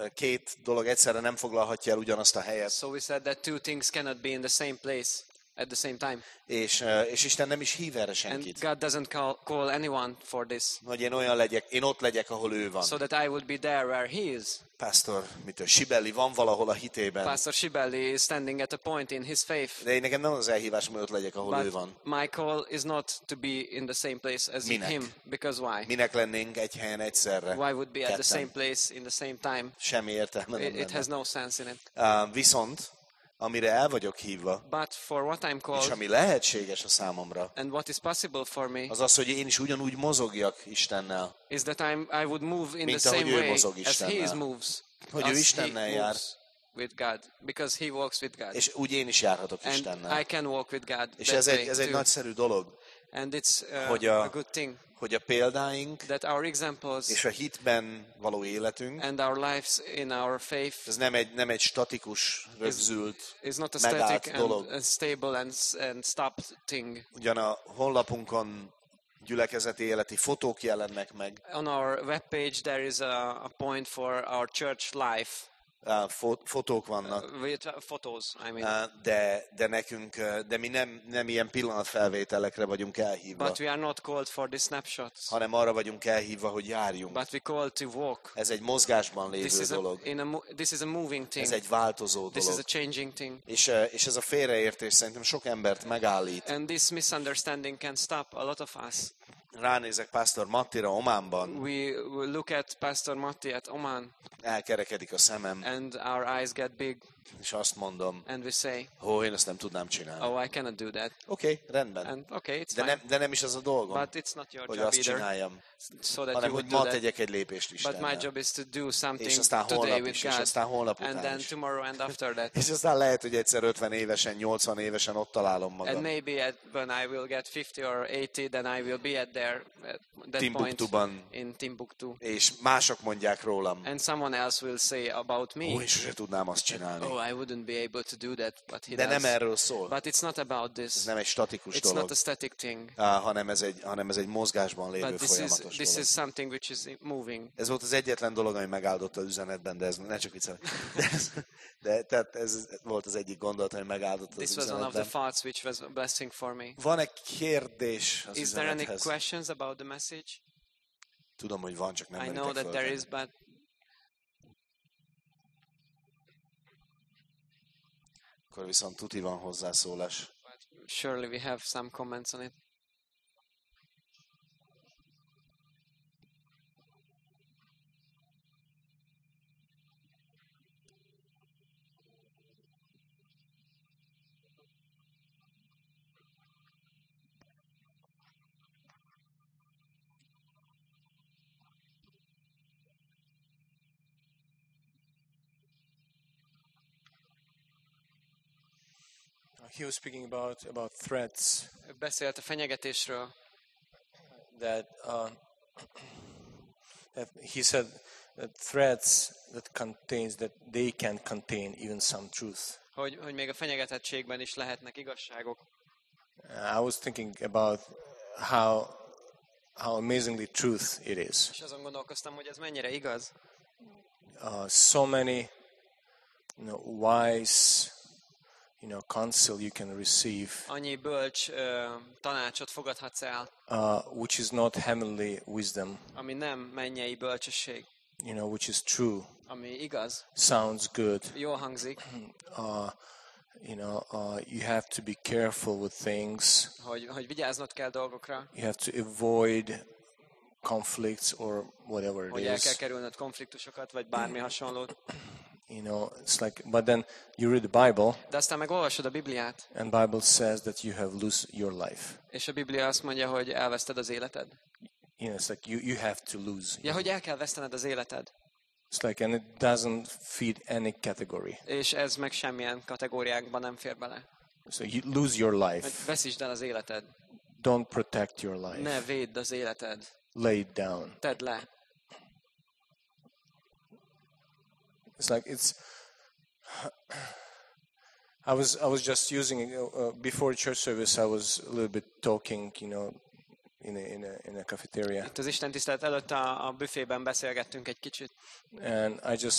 két dolog egyszerre nem foglalhatja el ugyanazt a helyet. So we said that two things cannot be in the same place at the same time. És Isten nem is hív erre And senkit. God doesn't call anyone for this. Hogy én ott legyek, ahol ő van. So that I would be there where he is. Pastor, Sibeli van valahol a hitében. Pastor Shibeli is standing at a point in his faith. De én nekem nem az elhívás, hogy ott legyek, ahol ő van. But my call is not to be in the same place as Minek? him. Because why? Minek lennénk egy helyen egyszerre? Why would be at the Ketten. same place in the same time? Semmi értelme nem It has lenne. no sense in it. Viszont, amire el vagyok hívva, But for what I'm és called ami lehetséges a számomra, and what is possible for me az az, hogy én is ugyanúgy mozogjak Istennel. is that I would move in the Mint ahogy same ő way mozog as he Istennel. moves. Hogy ő As Istennel he jár. moves with God. Because he walks with God. És úgy én is járhatok And Istennel. I can walk with God És that ez way egy too. nagyszerű dolog, And it's hogy a good thing hogy a példáink that our examples és a hitben való életünk, and our lives in our faith ez nem egy statikus, rögzült, is not a megállt static dolog. and stable and stopped thing. Ugyan a honlapunkon gyülekezeti életi fotók jelennek meg, On our webpage there is a point for our church life fotók vannak, with photos, I mean. de mi nem ilyen pillanatfelvételekre vagyunk elhívva, But we are not called for the snapshots. hanem arra vagyunk elhívva, hogy járjunk. But we called to walk. Ez egy mozgásban lévő dolog. This is a moving thing. Ez egy változó This is dolog. a changing thing. És ez a félreértés szerintem sok embert megállít. And this misunderstanding can stop a lot of us. Ránézek Pastor Mattira Ománban, We look at Pastor Matti at Oman elkerekedik a szemem, and our eyes get big és azt mondom, and we say, én ezt nem tudnám csinálni. oh, I cannot do that. Oké, rendben. And okay, it's fine. De nem is az a dolgom, But it's not your hogy job azt either, csináljam, so that hanem you hogy would ma do that. tegyek egy lépést But my Istennel. job is to do something És aztán today holnap with is, és God. aztán holnap And után then is. tomorrow and after that. És aztán lehet, hogy egyszer 50 évesen, 80 évesen ott találom And magam. maybe when I will get 50 or 80, then I will be at that point Timbuktuban, in Timbuktu. és mások mondják rólam, And someone else will say about me, én sose tudnám azt csinálni. oh, I wouldn't be able to do that, but he De nem does. erről szól. But it's not about Ez this. nem egy statikus It's dolog, not a static thing. hanem ez egy mozgásban lévő But folyamatos this dolog. is something which is moving. Ez volt az egyetlen dolog, ami megáldott az üzenetben, de ez ne csak viccelek. Tehát ez volt az egyik gondolat, ami megáldott az This was one of the üzenetben. thoughts which was a blessing for me. Van-e kérdés az Is there any üzenethez? questions about the message? Tudom, hogy van, csak nem I know meritek that there föltenni. is, but Akkor viszont tuti van hozzászólás. surely we have some comments on it. He was speaking about threats Beszélt a fenyegetésről, that he said that threats that they can contain even some truth. hogy még a fenyegetettségben is lehetnek igazságok. I was thinking about how amazingly truth it is. És azon gondolkoztam, hogy ez mennyire igaz. So many, wise, counsel you can receive, Annyi bölcs tanácsot fogadhatsz el, which is not heavenly wisdom, ami nem mennyei bölcsesség, which is true, ami igaz, sounds good. jól hangzik, You have to be careful with things. hogy vigyáznod kell dolgokra, You have to avoid conflicts or whatever hogy it el kell is. kerülnöd konfliktusokat, vagy bármi hasonlót. It's like, but then you read the Bible, De aztán meg olvasod a Bibliát, and Bible says that you have lose your life. és a Biblia azt mondja, hogy elveszted az életed. It's like you have to lose. Ja, hogy el kell vesztened az életed. It's like, and it doesn't fit any category. És ez meg semmilyen kategóriákban nem fér bele. So you lose your Hogy life. veszítsd el az életed. Don't protect your Ne life. védd az életed. Lay it down. Tedd le. It's like I was just using before church service. I was a little bit talking, in a cafeteria, Itt az Isten tisztelet előtt a büfében beszélgettünk egy kicsit, and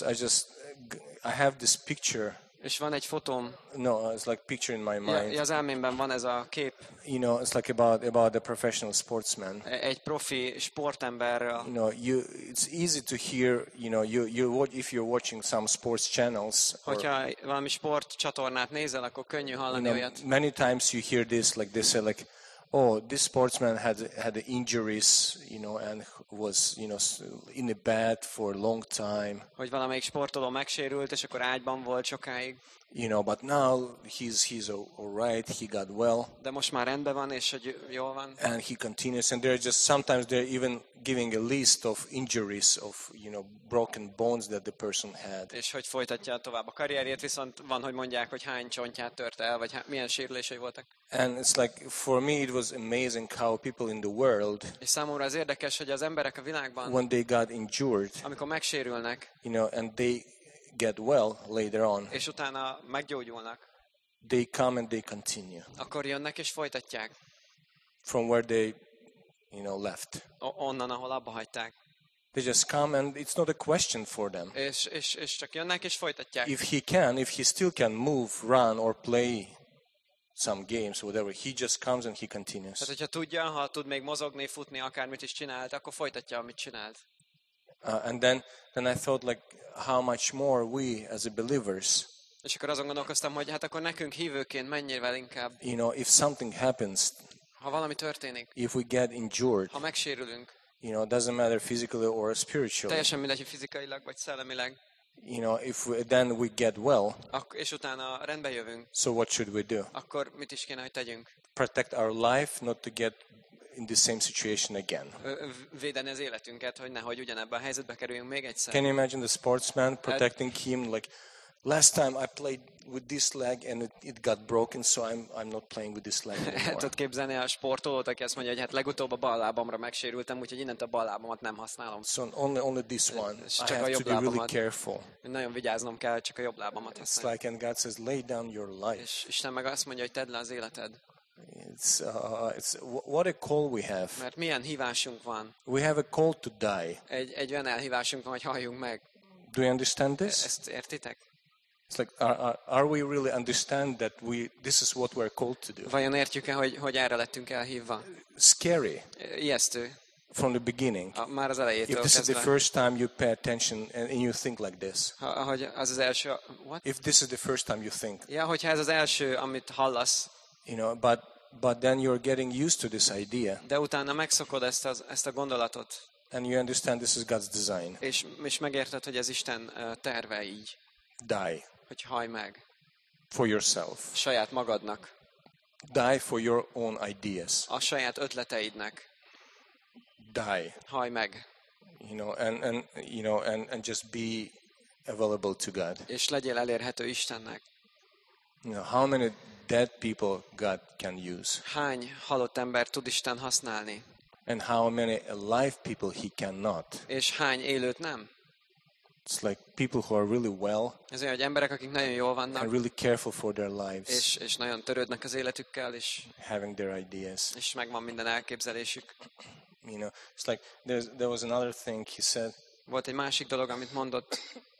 I have this picture. és van egy fotóm, No, it's like picture in my mind. az elmémben van ez a kép, You know, it's like about the professional sportsman. egy profi sportemberről. You know, it's easy to hear. You know, if you're watching some sports channels. Hogyha valami sportcsatornát nézel, akkor könnyű hallani olyat. Many times you hear this, like they say, like, oh, this sportsman had injuries, you know, and was, you know, in a bed for a long time. Hogy valamelyik sportoló megsérült, és akkor ágyban volt sokáig. You know, but now he's all right. He got well, De most már rendben van, és hogy jól van. and he continues. And sometimes they're even giving a list of injuries of, you know, broken bones that the person had. És hogy folytatja tovább a karrierjét, viszont van, hogy mondják, hogy hány csontját törte el, vagy milyen sérülései voltak. And it's like, for me, it was amazing how people in the world, És számomra az érdekes, hogy az emberek a világban, when they got injured, amikor megsérülnek, you know, and they get well later on, és utána meggyógyulnak, they come and they continue akkor jönnek és folytatják from where they, you know, left. onnan, ahol abba hagyták. They just come, and it's not a question for them. És csak jönnek és folytatják. If he still can move, run, or play some games, whatever, he just comes and he continues. Tehát, hogyha tudja, ha tud még mozogni, futni, akármit is csinált, akkor folytatja, amit csinált. And then I thought, like, how much more we as a believers, És akkor azon gondolkoztam, hogy hát akkor nekünk hívőként mennyivel inkább, you know, if something happens, ha valami történik, if we get injured, ha megsérülünk, you know, it doesn't matter physically or spiritually, teljesen mindegy, hogy fizikailag vagy szellemileg, you know, then we get well, és utána rendbe jövünk, so what should we do? akkor mit is kéne, hogy tegyünk? Protect our life not to get in the same situation again. Védeni az életünket, hogy nehogy ugyanebben a helyzetbe kerüljünk még egyszer. Can you imagine the sportsman protecting him, like, last time I played with this leg and it got broken, so I'm not playing with this leg El anymore. tudod képzelni a sportolót, aki azt mondja, hogy hát legutóbb a bal lábamra megsérültem, úgyhogy innentől a bal lábamat nem használom. So only this one. És I csak a have to jobb be really lábamat. careful. Nagyon vigyáznom kell, csak a jobb lábamat It's használni. like, and God says, lay down your life. És Isten meg azt mondja, hogy tedd le az életed. It's what a call we have. Mert milyen hívásunk van. We have a call to die. Egy olyan elhívásunk van, hogy halljunk meg. Do you understand this? Ezt értitek? It's like, are we really understand that this is what we're called to do? Vajon értjük-e, hogy erre lettünk elhívva? Scary Ijesztő. from the beginning. Már az If elejétől this is the kezdve. first time you pay attention and you think like this. Hogy az első... What? If this is the first time you think, Ja, hogyha ez az első, amit hallasz, you know, but then you're getting used to this idea de utána megszokod ezt a gondolatot, and you understand this is God's design. és megérted, hogy ez Isten terve így, Die hogy hallj meg for yourself. saját magadnak, Die for your own ideas. a saját ötleteidnek, Die, hallj meg, you know, and just be available to God. és legyél elérhető Istennek. You know, how many dead people God can use, Hány halott ember tud Isten használni, and how many alive people He cannot. és hány élőt nem? It's like people who are really well Ez olyan, hogy emberek, akik nagyon jól and vannak, really careful for their lives, és nagyon törődnek az életükkel, és having their ideas. megvan minden elképzelésük. You know, it's like there was another thing he said. Volt egy másik dolog, amit mondott,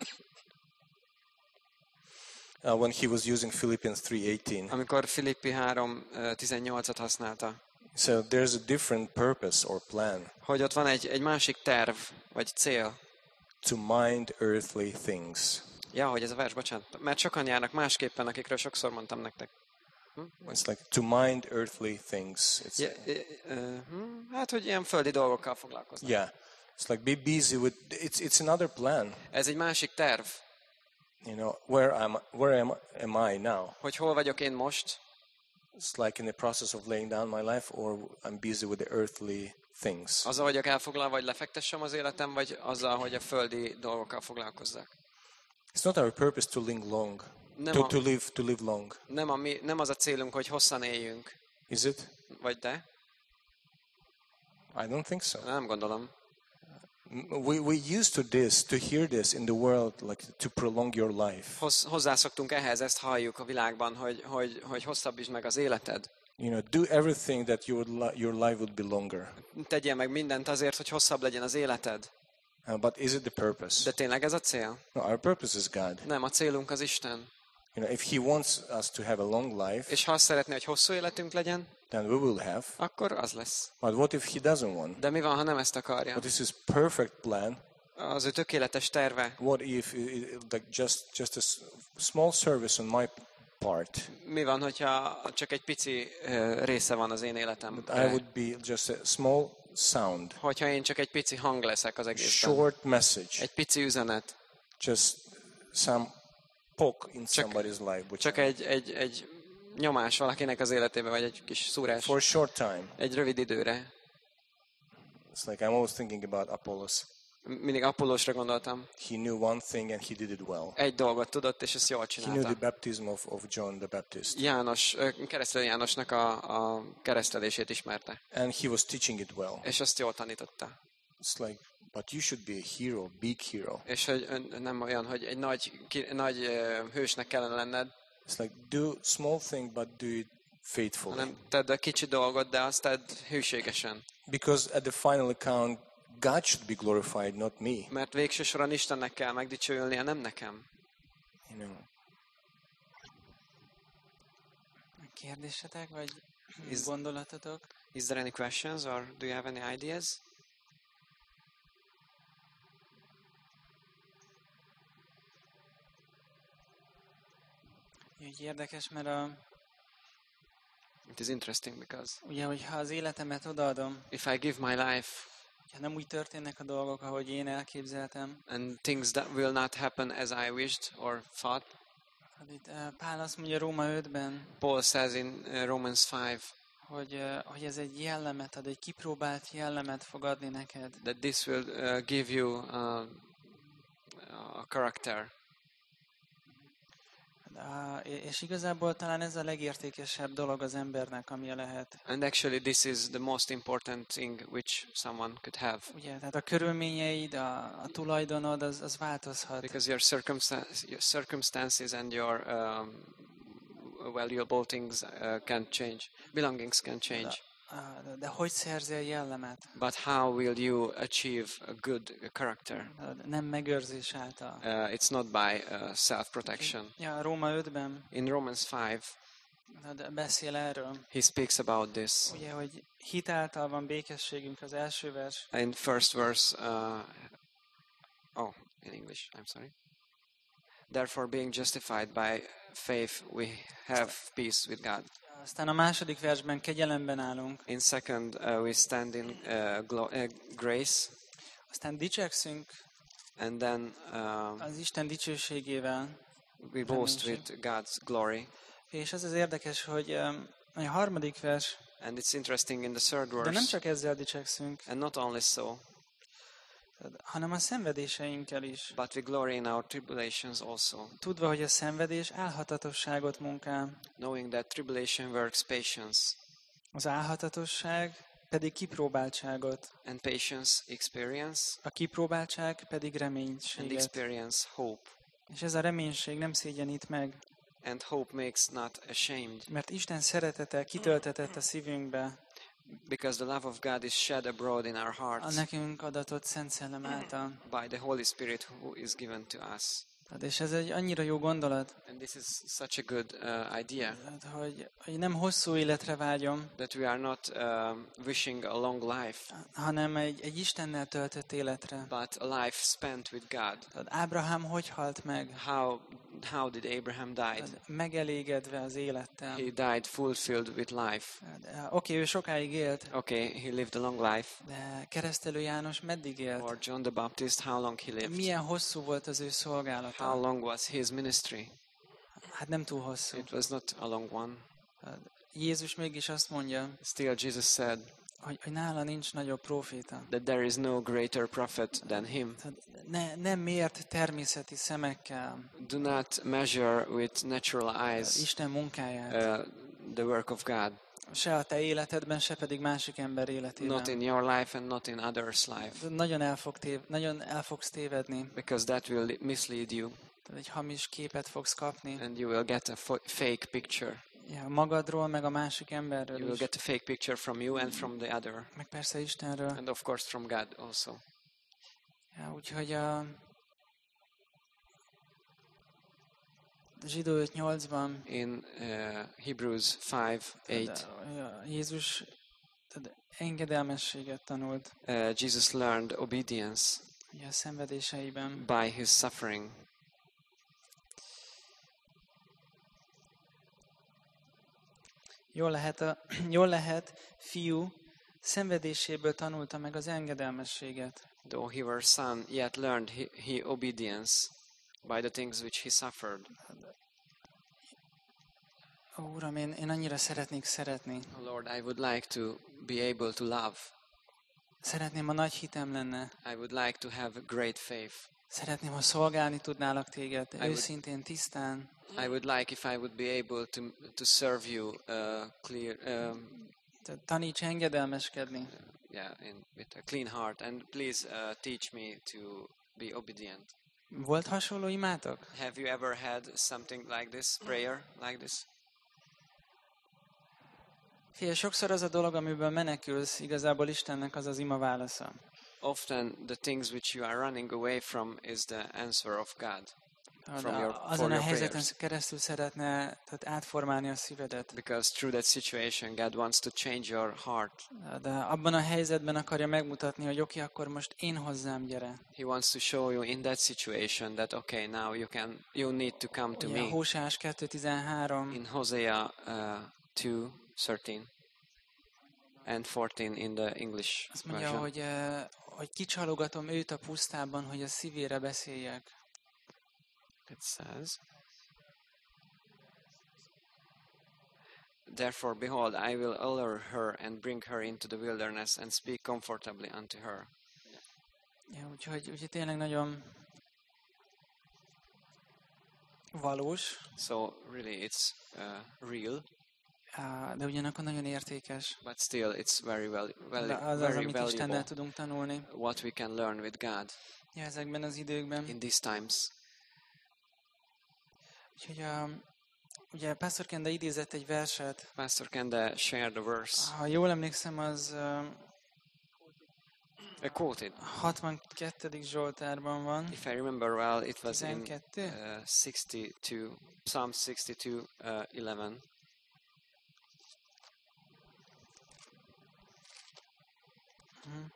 When he was using Philippians 3:18, amikor Filippi 3:18-at használta, so there's a different purpose or plan hogy ott van egy másik terv, vagy cél. to mind earthly things. Ja, hogy ez a vers, bocsánat. Mert sokan járnak másképpen, akikről sokszor mondtam nektek. It's like to mind earthly things. Hát, hogy ilyen földi dolgokkal foglalkoznak. Yeah, it's like be busy with. It's another plan. Ez egy másik terv, You know, where am I now? hogy hol vagyok én most, It's like in the process of laying down my life, or I'm busy with the earthly things. azzal vagyok elfoglalva, hogy lefektessem az életem, vagy azzal, hogy a földi dolgokkal foglalkozzak. It's not our purpose to live long, to live long. Nem az a célunk, hogy hosszan éljünk. Is it? Vagy de? I don't think so. Nem gondolom. We used to hear this in the world, like to prolong your life. Hozzászoktunk ehhez, ezt halljuk a világban, hogy hosszabbítsd meg az életed. do everything that your life would be longer. Tegyél meg mindent azért, hogy hosszabb legyen az életed. But is it the purpose? De tényleg ez a cél? No, our purpose is God. Nem, a célunk az Isten. If He wants us to have a long life, És ha azt szeretné, hogy hosszú életünk legyen, then we will have. akkor az lesz. But what if He doesn't want? De mi van, ha nem ezt akarja? What is His perfect plan? Az ő tökéletes terve. What if like just a small service on my part? Mi van, hogyha csak egy pici része van az én I életemben? would be just a small sound, Hogyha én csak egy pici hang leszek az egészben. short message, Egy pici üzenet. just some poke in somebody's life, Csak egy nyomás valakinek az életébe, vagy egy kis szúrás. for a short time. Egy rövid időre. It's like I'm always thinking about Apollos. Mindig Apollósra gondoltam. He knew one thing and he did it well. Egy dolgot tudott, és ezt jól He knew the csinálta. baptism of John the Baptist. Keresztelő Jánosnak a keresztelését ismerte. And he was teaching it well. És azt jól tanította. It's like, but you should be a hero, big hero. És hogy nem olyan, hogy egy nagy hősnek kellene lenned, It's like, do small thing, but do it faithfully. hanem tedd a kicsi dolgot, de azt tedd hűségesen. Because at the final account, God should be glorified, not me. Mert végső soron Istennek kell megdicsőülnie, nem nekem. Kérdésetek, vagy Is- gondolatotok? Is there any questions, or do you have any ideas? Úgy érdekes, mert It is interesting because ugye, hogyha az életemet odaadom, if I give my life ha nem úgy történnek a dolgok, ahogy én elképzeltem, and things that will not happen as I wished or thought, hát itt Pál azt mondja Róma 5-ben, Paul says in Romans 5 hogy ez egy jellemet ad, egy kipróbált jellemet fog adni neked. that this will give you a character. És igazából talán ez a legértékesebb dolog az embernek, ami lehet. And actually this is the most important thing which someone could have. Ugye, tehát a körülményeid, a tulajdonod, az változhat. Because your circumstances and your valuable things can change. Belongings can change. De hogy szerzél jellemet? But how will you achieve a good character? Nem megőrzés által. It's not by self-protection. Ja, Róma 5-ben In Romans 5, beszél erről. he speaks about this. Ugye, hogy hit által van békességünk, az első vers. In first verse, in English, I'm sorry. Therefore, being justified by faith, we have peace with God. Aztán a második versben kegyelemben állunk. In second, we stand in grace, Aztán dicsekszünk and then az Isten dicsőségével. we boast with God's glory. És az érdekes, hogy a harmadik vers, And it's interesting in the third de nem verse, csak ezzel dicsekszünk, and not only so, hanem a szenvedéseinkkel is. but we glory in our tribulations also, Tudva, hogy a szenvedés álhatatosságot munkál. knowing that tribulation works patience, Az álhatatosság pedig kipróbáltságot. and patience experience, A kipróbáltság pedig and reménységet. experience hope. És ez a reménység nem szégyenít meg, And hope makes not ashamed, mert Isten szeretete kitöltetett a szívünkbe because the love of God is shed abroad in our a hearts nekünk adatott Szent Szellem által. by the Holy Spirit who is given to us. És ez egy annyira jó gondolat, And this is such a good idea, hogy nem hosszú életre vágyom, that we are not wishing a long life, hanem egy Istennel töltött életre. but a life spent with God. Ábrahám hogy halt meg? How did Abraham died? Megelégedve az élettel. He died fulfilled with life. Oké, ő sokáig élt, Okay, he lived a long life. de Keresztelő János meddig élt? Or John the Baptist, how long he lived? Milyen hosszú volt az ő szolgálata? How long was his ministry? Hát nem túl hosszú. It was not a long one. Jézus mégis azt mondja, Still, Jesus said hogy nála nincs nagyobb próféta. that there is no greater prophet than him. Nem mért természeti szemekkel Do not measure with natural eyes Isten munkáját. the work of God. Se a te életedben, se pedig másik ember Not életében. in your life and not in others' life. Nagyon el fogsz tévedni. Because that will mislead you Egy hamis képet fogsz kapni. and you will get a fake picture. Ja, magadról, meg a másik emberről You will is. get a fake picture from you and from the other. Meg persze Istenről. And of course from God also. Ja, úgyhogy a Zsidó 5:8-ban In Hebrews 5:8, Jézus engedelmességet tanult Jesus learned obedience ugye a szenvedéseiben. by his suffering. Jól lehet, fiú szenvedéséből tanulta meg az engedelmességet. Though he were son, yet learned he obedience by the things which he suffered. Ó, Uram, én annyira szeretnék szeretni. Oh Lord, I would like to be able to love. Szeretném, ha nagy hitem lenne. I would like to have great faith. Szeretném, ha szolgálni tudnálak téged, would- őszintén, tisztán. I would like if I would be able to serve you clear, Taníts engedelmeskedni. with a clean heart, and please teach me to be obedient. Volt hasonló imátok? Have you ever had something like this, prayer like this? Figyelj, sokszor az a dolog, amiből menekülsz, igazából Istennek az az ima válasza. Often the things which you are running away from is the answer of God. From Azon a helyzeten prayers. keresztül szeretne átformálni a szívedet. Because through that situation, God wants to change your heart. De abban a helyzetben akarja megmutatni, hogy oké, akkor most én hozzám gyere. He wants to show you in that situation that okay, now you need to come to Ugye me. a Hóseás 2:13, In Hosea 2:13 and 14 in the English azt mondja, version. hogy kicsalogatom őt a pusztában, hogy a szívére beszéljek. It says, "Therefore, behold, I will allure her and bring her into the wilderness and speak comfortably unto her." Ja, úgyhogy tényleg nagyon valós, So really, it's real, de ugyanakkor nagyon értékes. but still, it's very De very az, amit valuable. Istennel tudunk tanulni What we can learn with God ja, ezekben az időkben. in these times. Úgyhogy ugye Pastor Kende idézett egy verset. Pastor Kende shared a verse. Ha jól emlékszem, az Quoted. 62. Zsoltárban van. If I remember well, it was in 12. 62, Psalm 62, 11. Mhm.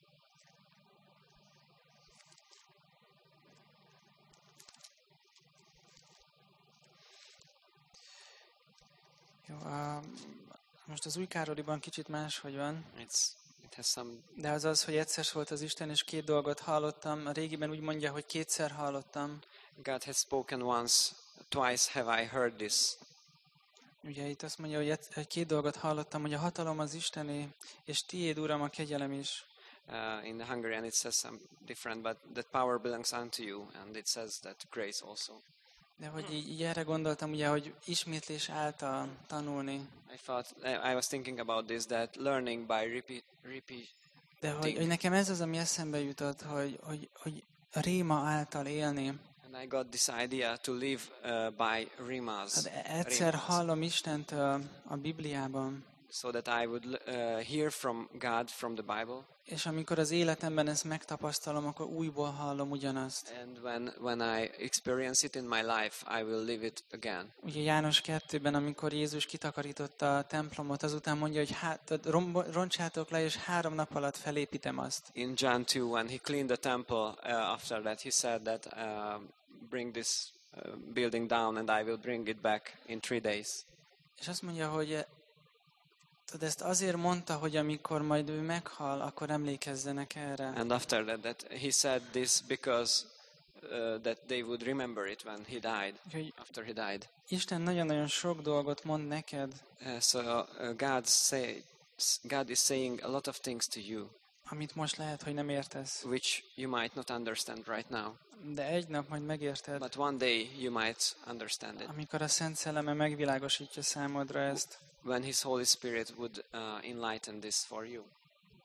Jó, most az új Károliban kicsit máshogy van, It has some. de az az, hogy egyszer volt az Isten, és két dolgot hallottam. A régiben úgy mondja, hogy kétszer hallottam. God has spoken once, twice have I heard this. Ugye itt azt mondja, hogy két dolgot hallottam, hogy a hatalom az Istené, és tiéd, Uram, a kegyelem is. In the Hungarian it says some different, but that power belongs unto you, and it says that grace also. De hogy így erre gondoltam, ugye, hogy ismétlés által tanulni. I was thinking about this, that learning by repeat. De hogy nekem ez az, ami eszembe jutott, hogy a réma által élni. And I got this idea to live by rimas. Hát egyszer hallom Istent a Bibliában, so that I would hear from God from the Bible. És amikor az életemben ezt megtapasztalom, akkor újból hallom ugyanazt. And when I experience it in my life, I will live it again. Ugye János 2-ben, amikor Jézus kitakarította a templomot, azután mondja, hogy roncsátok le, és 3 nap alatt felépítem azt. In John 2, when he cleaned the temple, after that he said that bring this building down and I will bring it back in 3 days. És azt mondja, hogy ezt azért mondta, hogy amikor majd ő meghal, akkor emlékezzenek erre. And after that he said this because that they would remember it when he died, after he died. Isten nagyon-nagyon sok dolgot mond neked. So God is saying a lot of things to you, amit most lehet, hogy nem értesz. which you might not understand right now. De egy nap majd megérted. But one day you might understand it. Amikor a Szent Szelleme megvilágosítja számodra ezt. When His Holy Spirit would enlighten this for you.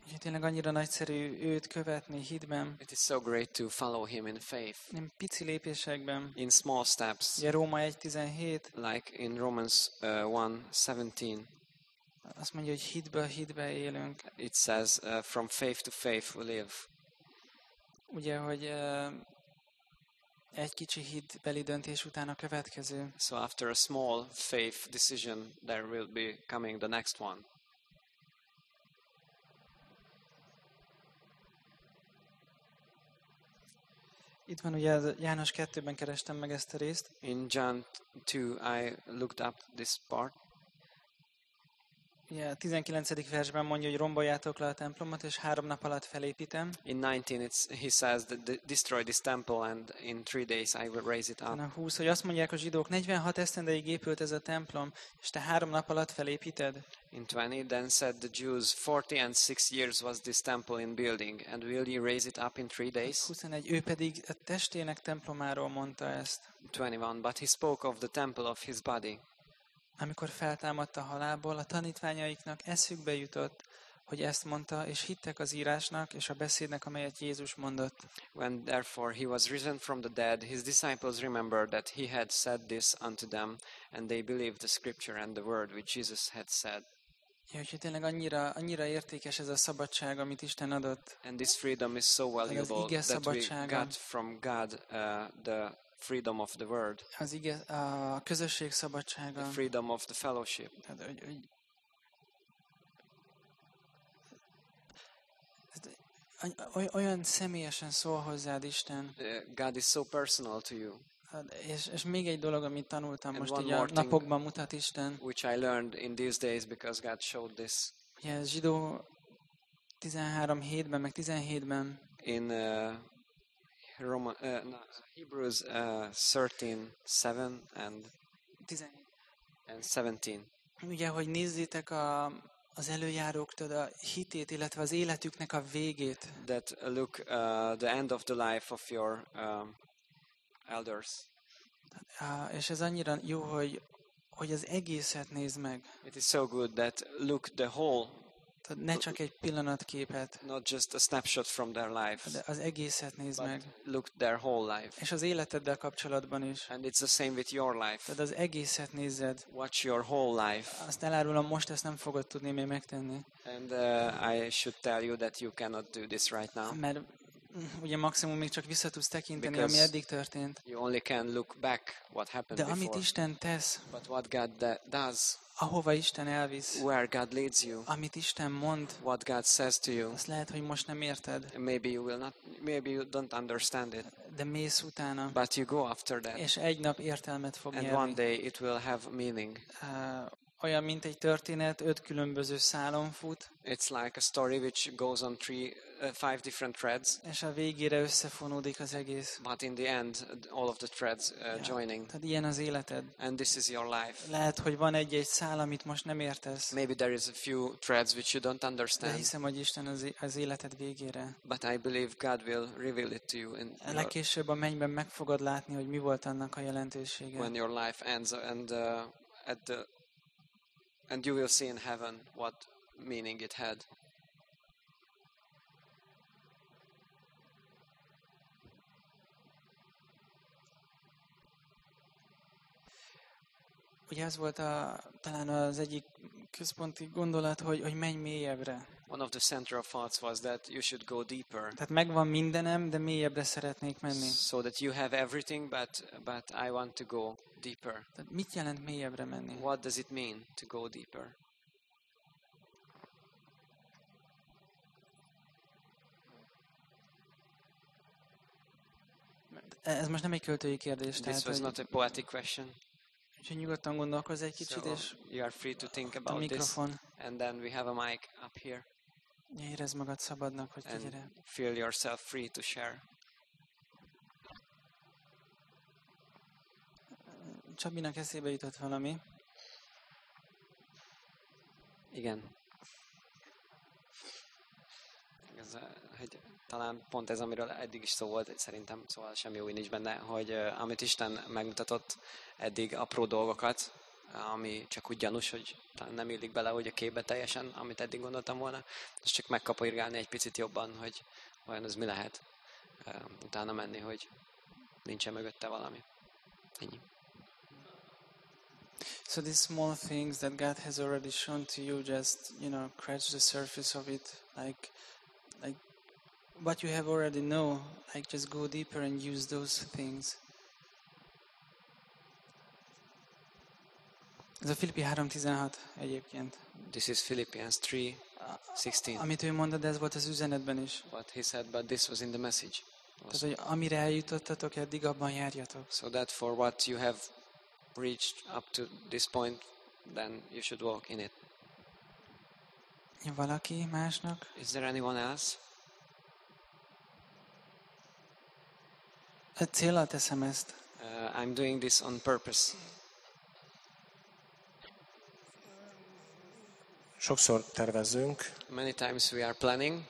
Úgyhogy tényleg annyira nagyszerű őt követni hitben, It is so great to follow him in faith, nem pici lépésekben. in small steps, Ugye Róma 1:17 like in Romans 1:17. azt mondja, hogy hitbe élünk. It says, from faith to faith we live. Ugye, hogy egy kicsi hitbeli döntés után a következő. So after a small faith decision, there will be coming the next one. Itt van ugye János 2-ben kerestem meg ezt a részt. In John 2, I looked up this part. Ugye a 19. versben mondja, hogy romboljátok le a templomot, és 3 nap alatt felépítem. In 19, he says that destroy this temple and in 3 days I will raise it up. A 20, hogy azt mondják a zsidók, 46 esztendeig épült ez a templom, és te 3 nap alatt felépíted. In 20, then said the Jews, 40 and 6 years was this temple in building, and will you raise it up in 3 days? 21, ő pedig a testének templomáról mondta ezt. 21, but he spoke of the temple of his body. Amikor feltámadt a halálból, a tanítványaiknak eszükbe jutott, hogy ezt mondta, és hittek az írásnak és a beszédnek, amelyet Jézus mondott. When therefore he was risen from the dead, his disciples remembered that he had said this unto them, and they believed the scripture and the word which Jesus had said. Ja, úgyhogy tényleg annyira értékes ez a szabadság, amit Isten adott. And this freedom is so valuable ige that we szabadsága. got from God the freedom of the word, Az ige, a közösség szabadsága. the freedom of the fellowship. Tehát, olyan személyesen szól hozzád Isten. God is so personal to you. És még egy dolog, amit tanultam And most one így a more thing. napokban mutat Isten. Which I learned in these days because God showed this. Ugye zsidó 13:7-ben, meg 17-ben In Hebrews 13:7 and 17. ugye, hogy nézzétek az előjáróktól a hitét, illetve az életüknek a végét. That look the end of the life of your elders. És ez annyira jó, hogy az egészet nézd meg. It is so good that look the whole, Tehát ne csak egy pillanatképet, not just a snapshot from their life, de az egészet nézd meg. but look their whole life. És az életeddel kapcsolatban is. And it's the same with your life. Tehát az egészet nézed. Watch your whole life. Azt elárulom, most ezt nem fogod tudni még megtenni. And I should tell you that you cannot do this right now. Mert ugye maximum még csak vissza tudsz tekinteni, Because ami eddig történt. You only can look back what happened De amit before. Isten tesz, But what God does, ahova Isten elvisz, where God leads you, amit Isten mond, what God says to you, azt lehet, hogy most nem érted, maybe you don't understand it, de mész utána, but you go after that, és egy nap értelmet fog and one nyerni. day it will have meaning. Olyan, mint egy történet, 5 különböző szálon fut, It's like a story which goes on 5 different threads, és a végére összefonódik az egész. but in the end, all of the threads joining. Tehát ilyen az életed. And this is your life. Lehet, hogy van egy szál, amit most nem értesz, Maybe there is a few threads which you don't de understand, hiszem, hogy Isten az életed végére. but I believe God will reveal it to you Legkésőbb a mennyben meg fogod látni, hogy mi volt annak a jelentősége. when your life ends, and you will see in heaven what meaning it had. Ugye ez volt talán az egyik központi gondolat, hogy menj mélyebbre. One of the central thoughts was that you should go deeper, Tehát megvan mindenem, de mélyebbre szeretnék menni. so that you have everything, but I want to go deeper. Tehát mit jelent mélyebbre menni? What does it mean to go deeper? Ez most nem egy költői kérdés, This tehát was hogy, not a poetic question, úgyhogy nyugodtan gondolkozz egy kicsit, so és you are free to think a about this. mikrofon, And then we have a mic up here, érezd magad szabadnak, hogy and kigyere. feel yourself free to share. Csabinak eszébe jutott valami. Igen. Hogy talán pont ez, amiről eddig is szó volt, szerintem, szóval semmi új nincs benne, hogy amit Isten megmutatott eddig, apró dolgokat, ami csak úgy gyanús, hogy talán nem illik bele, hogy a képbe teljesen, amit eddig gondoltam volna, és csak megkapirgálni egy picit jobban, hogy olyan az mi lehet. Utána menni, hogy nincsen mögötte valami. Ennyi. So these small things that God has already shown to you, just, scratch the surface of it, like what you have already know, like just go deeper and use those things. Ez a Filippi 3:16 egyébként. This is Philippians 3:16. Amit ő mondott, ez volt az üzenetben is. What he said, but this was in the message. Tehát, hogy amire eljutottatok, eddig abban járjatok. So that for what you have reached up to this point, then you should walk in it. Valaki másnak? Is there anyone else? Céllal teszem ezt. I'm doing this on purpose. Sokszor tervezünk, Many times we are planning,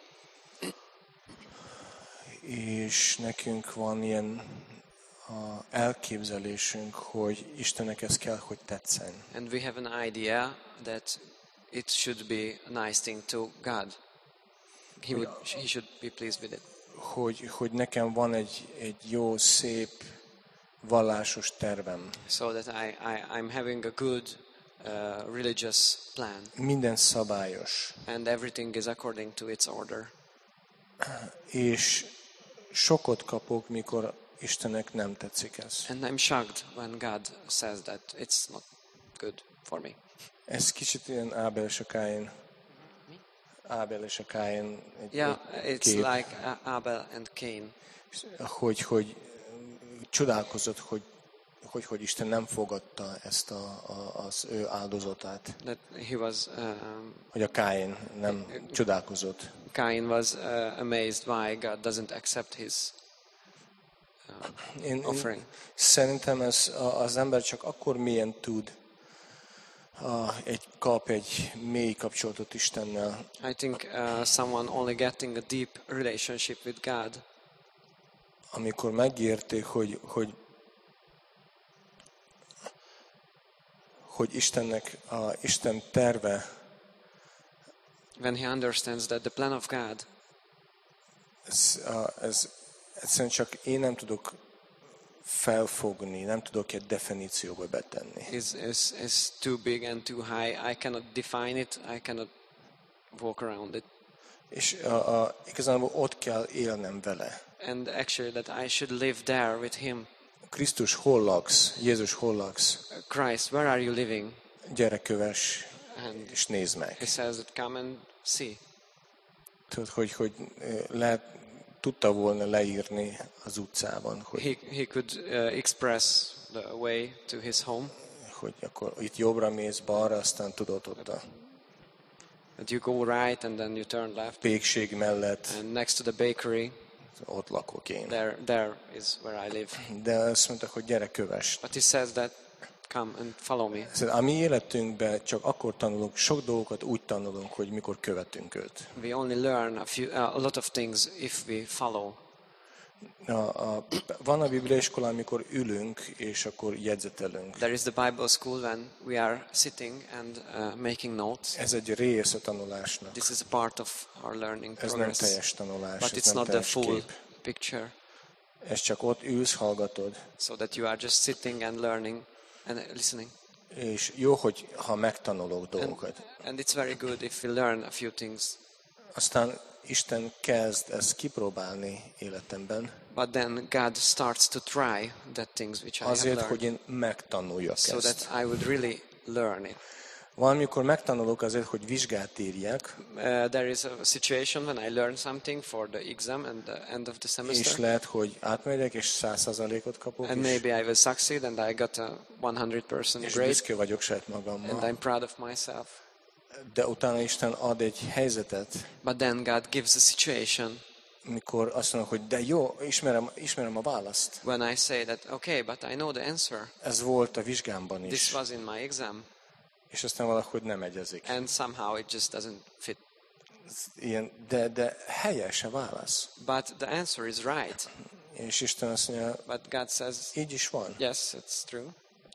és nekünk van ilyen elképzelésünk, hogy Istennek ez kell, hogy tetszen. and we have an idea that it should be a nice thing to God. He should be pleased with it. Hogy nekem van egy jó, szép, vallásos tervem. So that I'm having a good religious plan, Minden szabályos. and everything is according to its order. És sokat kapok, mikor Istennek nem tetszik ez. And I'm shocked when God says that it's not good for me. Ez kicsit ilyen Ábel és a Káin. Ábel és a Káin egy Yeah, it's kép, like Abel and Cain. hogy csodálkozott, hogy Isten nem fogadta ezt az ő áldozatát. That he was Hogy a Káin nem csodálkozott. Cain was amazed why God doesn't accept his Én offering. szerintem az ember csak akkor mélyen tud kap egy mély kapcsolatot Istennel, I think someone only getting a deep relationship with God amikor megérti, hogy Isten terve, when he understands that the plan of God ez egyszerűen csak én nem tudok felfogni, nem tudok egy definícióba betenni. is too big and too high. I cannot define it. I cannot walk around it. És igazából ott kell élnem vele. And actually that I should live there with him. Krisztus, hol laksz? Jézus, hol laksz? Christ, where are you living? Gyere, kövess, And és nézd meg. he says that come and see. Tudod, hogy tudta volna leírni az utcában, He could express the way to his home. hogy akkor itt jobbra mész, balra, aztán tudod ott a That you go right and then you turn left. pékség mellett, And next to the bakery, ott lakok én. there is where I live. De azt mondta, hogy gyere, kövess. But he says that come and follow me. Szóval a mi életünkben csak akkor tanulunk, sok dolgokat úgy tanulunk, hogy mikor követünk őt. We only learn a lot of things if we follow. Van a bibliaiskola, amikor ülünk, és akkor jegyzetelünk. There is the Bible school when we are sitting and making notes. Ez egy rész a tanulásnak. This is a part of our learning Ez nem progress. teljes tanulás, But ez it's nem not the teljes full kép. picture. Ez csak ott ülsz, hallgatod. So that you are just sitting and learning and listening. És jó, hogy ha megtanulok dolgokat. And it's very good if we learn a few things. Aztán Isten kezd ezt kipróbálni életemben, But then God starts to try the things which I have azért, learned. hogy én megtanuljak So ezt. that I would really learn it. Valamikor megtanulok azért, hogy vizsgát írjak, There is a situation when I learn something for the exam and the end of the és semester. lehet, hogy átmegyek, és 100%-ot kapok, And és, maybe I will succeed and I got a 100% és grade. büszke vagyok saját And magammal. I'm proud of myself. De utána Isten ad egy helyzetet, But then God gives a situation mikor azt mondom, hogy de jó, ismerem a választ. when I say that, okay, but I know the answer. Ez volt a vizsgámban This is. was in my exam. És aztán valahogy nem egyezik. And somehow it just doesn't fit. Ilyen, de helyes a válasz. But the answer is right. És Isten azt mondja, But God says, így is van. yes, it's true.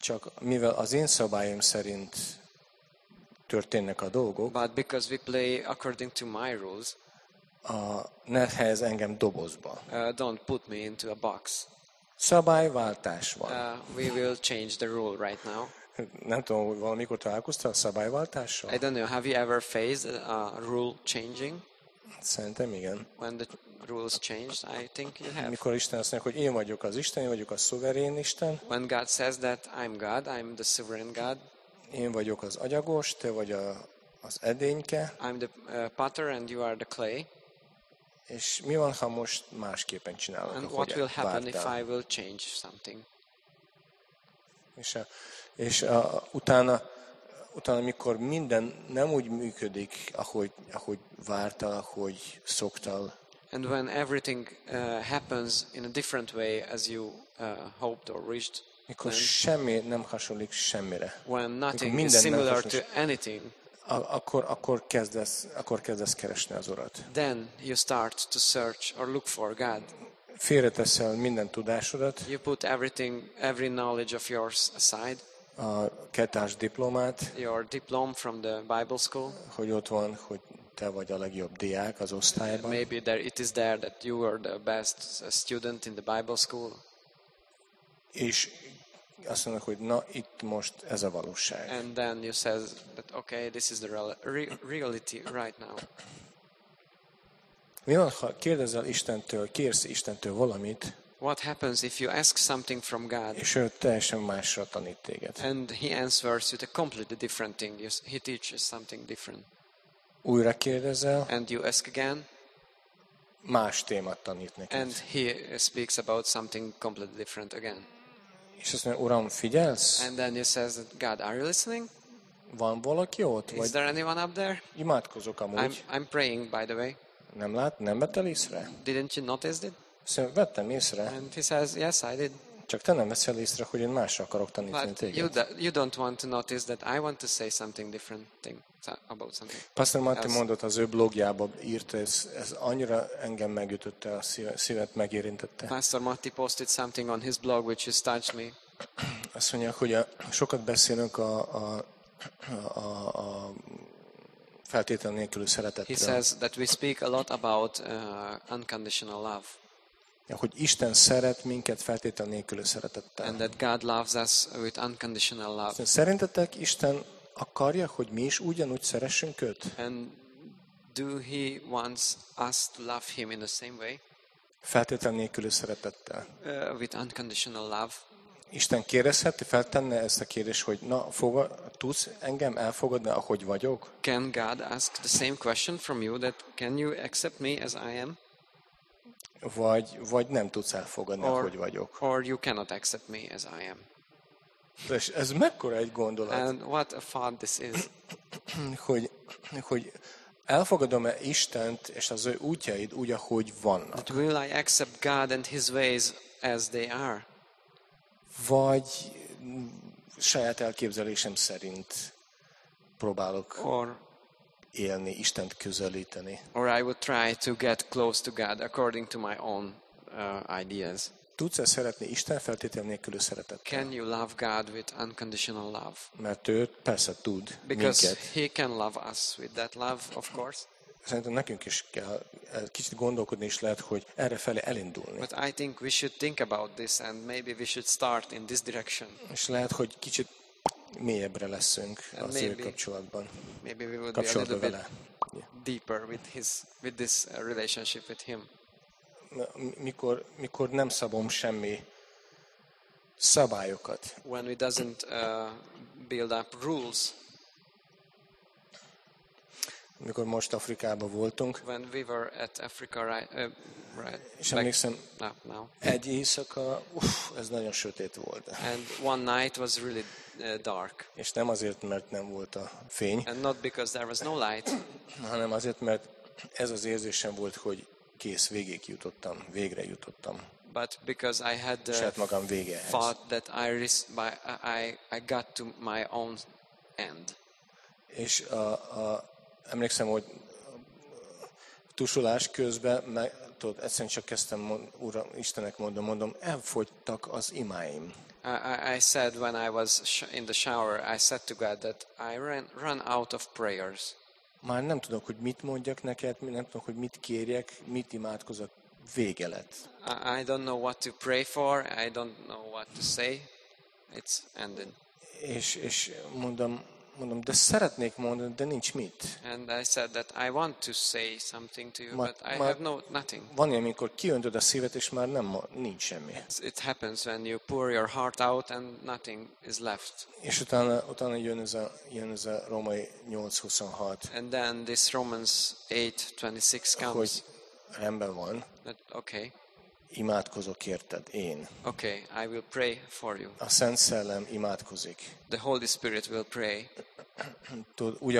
Csak mivel az én szabályom szerint történnek a dolgok, but because we play according to my rules, ne helyez engem dobozba. don't put me into a box. Szabályváltás van. We will change the rule right now. Nem tudom, hogy valamikor találkoztál a szabályváltással? I don't know, have you ever faced a rule changing? Szerintem igen. When the rules changed, I think you have. Mikor Isten azt mondja, hogy én vagyok az Isten, én vagyok a szuverén Isten, When God says that I'm God, I'm the sovereign God, én vagyok az agyagos, te vagy az edényke, I'm the potter and you are the clay, és mi van, ha most másképpen csinálok, and ahogy what will happen if vártál? I will change something? És utána, amikor minden nem úgy működik, ahogy vártál, ahogy szoktál, And when everything happens in a different way as you hoped or wished, mikor then, semmi nem hasonlít semmire, when nothing is minden nem similar to hasonlít, anything, akkor kezdesz keresni az Urat. then you start to search or look for God. Félreteszel minden tudásodat, You put every knowledge of yours aside, a kettás diplomát, your diploma from the Bible school. hogy ott van, hogy te vagy a legjobb diák az osztályban, Maybe it is there that you were the best student in the Bible school. és azt mondod, hogy na, itt most ez a valóság. And then you says that, okay, this is the reality right now. Mi van, ha kérsz Istentől valamit, What happens if you ask something from God és ő teljesen másra tanít téged? and He answers with a completely different thing? He teaches something different. Újra kérdezel, And you ask again, más témát tanít neked. and He speaks about something completely different again. És azt mondja, Uram, figyelsz? And then you says, God, are you listening? Van valaki ott? Is Vagy there anyone up there? imádkozok amúgy? I'm praying, by the way. Nem vettel észre? Didn't you notice it? Szóval vettem észre, And he says, yes, I did. csak te nem veszel észre, hogy én másra akarok tanítani But téged. you don't want to notice that I want to say something different about something. Pastor Matti Ez- mondott, az ő blogjában írta, ez annyira engem megütötte, a szívet megérintette. Pastor Matti posted something on his blog which has touched me. Azt mondja, hogy sokat beszélünk a feltétel nélküli He szeretetről. says that we speak a lot about unconditional love Hogy Isten szeret minket feltétel nélküli szeretettel. and that God loves us with unconditional love. Szerintetek Isten akarja, hogy mi is ugyanúgy szeressünk őt? And do He wants us to love Him in the same way Feltétel nélküli szeretettel. with unconditional love? Isten kérdezheti, feltenne ezt a kérdést, hogy na, tudsz engem elfogadni, ahogy vagyok? Can God ask the same question from you, that can you accept me as I am? Vagy nem tudsz elfogadni, ahogy vagyok? Or you cannot accept me as I am. És ez mekkora egy gondolat, And what a thought this is. hogy elfogadom-e Istent és az ő útjaid úgy, ahogy vannak? That will I accept God and His ways as they are? Vagy saját elképzelésem szerint próbálok Or élni, Istent közelíteni? I would try to get close to God according to my own ideas. Tudsz-e szeretni Isten feltétel nélküli szeretettel? Can you love God with unconditional love? Mert ő persze tud Because minket. He can love us with that love, of course. Szerintem nekünk is kell kicsit gondolkodni, és lehet, hogy erre felé elindulni. But I think we should think about this and maybe we should start in this direction. És lehet, hogy kicsit mélyebbre leszünk az ő maybe- kapcsolatban. Maybe we would be a Kapcsolatban little bit vele. deeper with this relationship with Him. Mikor nem szabom semmi szabályokat. When we doesn't build up rules. Mikor most Afrikában voltunk, When we were at Africa, right? és emlékszem, Now. egy éjszaka, ez nagyon sötét volt. And one night was really dark. És nem azért, mert nem volt a fény, And not because there was no light, hanem azért, mert ez az érzésem volt, hogy kész, végre jutottam. but because I had Saját the magam végehez. thought that I got to my own end. És emlékszem, hogy tusolás közben, tudod, egyszerűen csak kezdtem, Uram, Istennek mondom, elfogytak az imáim. I said when I was in the shower, I said to God that I run out of prayers. Már nem tudok, hogy mit mondjak neked, nem tudok, hogy mit kérjek, mit imádkozok. Vége lett. I don't know what to pray for. I don't know what to say. It's ended. És mondom, de szeretnék mondani, de nincs mit. And I said that I want to say something to you, but I have nothing. Van ilyen, amikor kiöntöd a szívet, és már nincs semmi. It happens when you pour your heart out and nothing is left. És utána jön ez a Római 8:26. And then this Romans 8:26 comes. Hogy rendben van. That, okay. Imádkozok érted, én. Okay, I will pray for you. A Szent Szellem imádkozik. The Holy Spirit will pray. Tudod, úgy,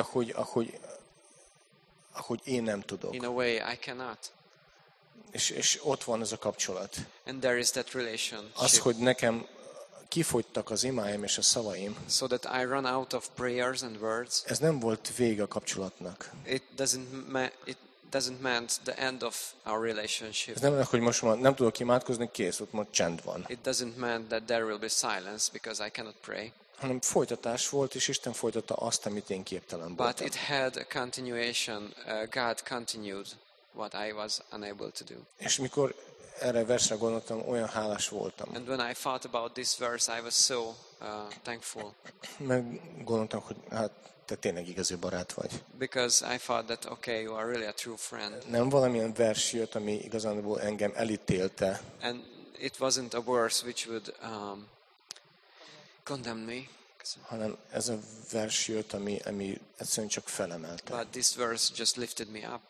ahogy én nem tudok. In a way I cannot. És ott van ez a kapcsolat. And there is that relationship. Az, hogy nekem kifogytak az imáim és a szavaim. So that I run out of prayers and words. Ez nem volt vége a kapcsolatnak. It doesn't meant the end of our relationship. Ez nem olyan, hogy most már nem tudok imádkozni, kész, ott most csend van. It doesn't mean that there will be silence because I cannot pray. Hanem folytatás volt, és Isten folytatta azt, amit én képtelen voltam. But it had a continuation. God continued what I was unable to do. És mikor erre a versre gondoltam, olyan hálás voltam. And when I thought about this verse, I was so thankful. Meg gondoltam, hogy hát te tényleg igazi barát vagy. Because I thought that, okay, you are really a true friend. Nem valamilyen vers jött, ami igazából engem elítélte. And it wasn't a verse which would condemn me. Hanem ez a vers jött, ami egyszerűen csak felemelte. But this verse just lifted me up.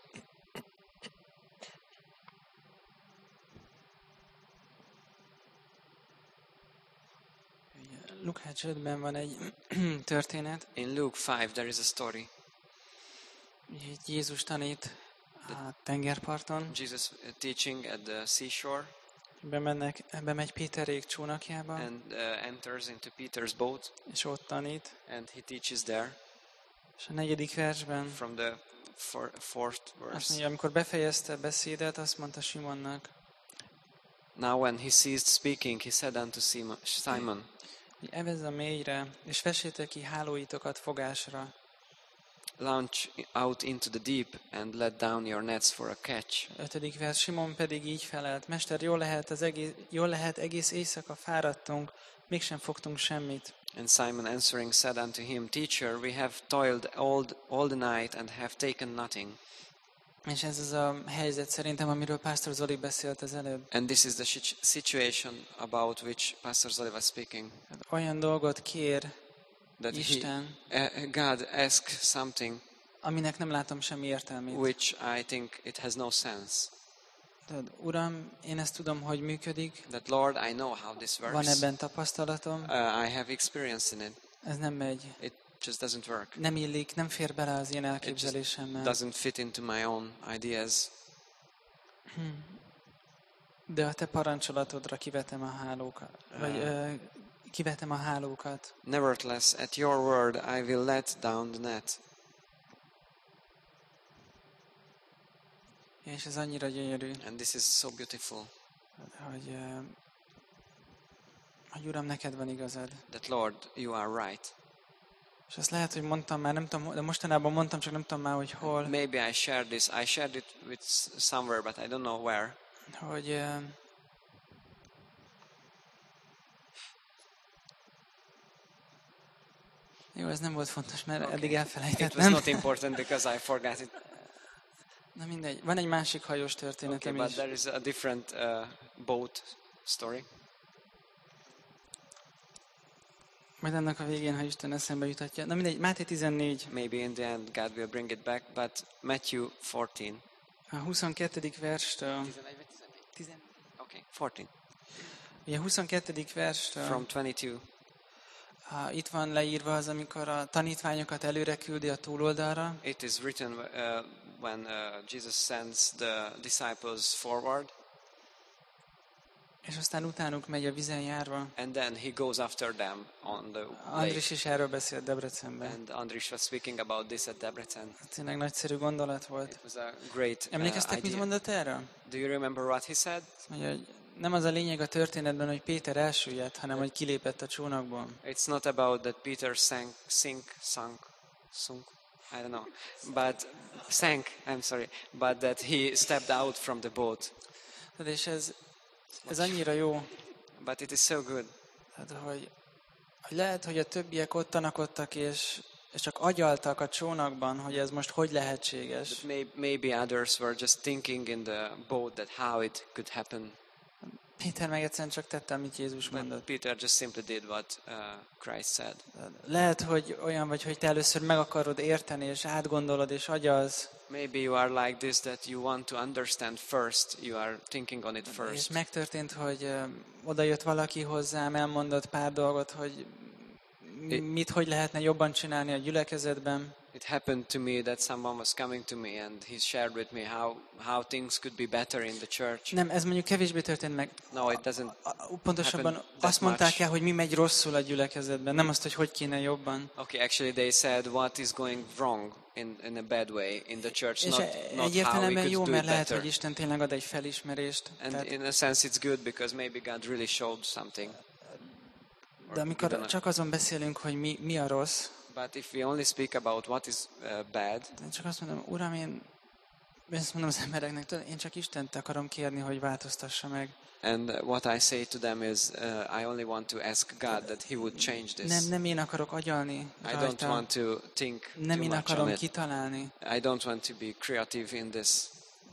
Lukács 5-ben van egy történet. In Luke 5 there is a story. Jézus tanít a tengerparton. Jesus teaching at the seashore. Bemegy Péterék csónakjába. And enters into Peter's boat. És ott tanít. And he teaches there. És a 4. versben. From the fourth verse. Azt mondja, amikor befejezte a beszédet, azt mondta Simonnak. Now when he ceased speaking, he said unto Simon, evezz a mélyre, és vessétek ki hálóitokat fogásra. Launch out into the deep, and let down your nets for a catch. 5. vers, Simon pedig így felelt, Mester, jól lehet egész éjszaka fáradtunk, mégsem fogtunk semmit. And Simon answering said unto him, Teacher, we have toiled all the night, and have taken nothing. És ez az a helyzet szerintem, amiről Pastor Zoli beszélt az előbb. And this is the situation about which Pastor Zoli was speaking. Olyan dolgot kér that Isten, God asks something aminek nem látom semmi értelmét. Which I think it has no sense. Tudod, Uram, én ezt tudom, hogy működik. That Lord, I know how this works. Van ebben tapasztalatom. I have experience in it. Ez nem megy. It just doesn't work. Nem illik, nem fér bele az én elképzelésemmel. It doesn't fit into my own ideas. De a te parancsolatodra kivetem a hálókat. Kivetem a hálókat. Nevertheless, at your word I will let down the net. És ez annyira gyönyörű. And this is so beautiful. Hogy Uram, neked van igazad. That Lord, you are right. És azt lehet, hogy mondtam már, nem tudom, de mostanában mondtam, csak nem tudom már, hogy hol. Maybe I shared this. I shared it with somewhere, but I don't know where. Hogy jó, ez nem volt fontos, mert eddig elfelejtettem. It was not important because I forgot it. Na mindegy, van egy másik hajós történetem but is. there is a different boat story. Majd annak a végén, ha Isten eszembe jutatja. Na mindegy, Máté 14. Maybe in the end God will bring it back, but Matthew 14. A 22. verstől. 14. Okay, 14. Ugye a 22. verstől. From 22. Itt van leírva az, amikor a tanítványokat előre küldi a túloldalra. It is written when Jesus sends the disciples forward. És aztán utánuk megy a vízen járva. And then he goes after them on the lake. Andris is erről beszélt Debrecenben. And Andris was speaking about this at Debrecen. Tényleg nagyszerű gondolat volt. It was a great Emlékeztek, idea. mit mondott erről? Do you remember what he said? Azt mondja, hogy nem az a lényeg a történetben, hogy Péter elsüllyedt, hanem hogy kilépett a csónakból. It's not about that Peter sunk, I don't know, but but that he stepped out from the boat. És ez annyira jó, But it is so good. hogy lehet, hogy a többiek ott tanakodtak, és csak agyaltak a csónakban, hogy ez most hogy lehetséges. Maybe others were just thinking in the boat that how it could happen. Péter meg egyszerűen csak tette, amit Jézus mondott. Peter just simply did what Christ said. Lehet, hogy olyan vagy, hogy te először meg akarod érteni, és átgondolod, és agyalsz. Maybe you are like this, that you want to understand first. You are thinking on it És first. megtörtént, hogy oda jött valaki hozzám, elmondott pár dolgot, hogy hogy lehetne jobban csinálni a gyülekezetben. It happened to me that someone was coming to me and he shared with me how things could be better in the church. Nem, ez mondjuk kevésbé történt meg. No, it doesn't. Pontosabban azt mondták el, hogy mi megy rosszul a gyülekezetben, nem azt, hogy kéne jobban. Okay, actually they said what is going wrong in a bad way in the church, És not how we egyértelműen jó, could do mert it lehet, better. hogy Isten tényleg ad egy felismerést. And in a sense it's good because maybe God really showed something. De amikor csak azon beszélünk, hogy mi a rossz, But if we only speak about what is bad, én csak azt mondom, Uram, én ezt mondom az embereknek, tudod, én csak Istent akarom kérni, hogy változtassa meg. and what I say to them is I only want to ask God that He would change this. Nem én akarok agyalni I don't rajta, want to think nem too én much on akarom it. kitalálni, I don't want to be creative in this,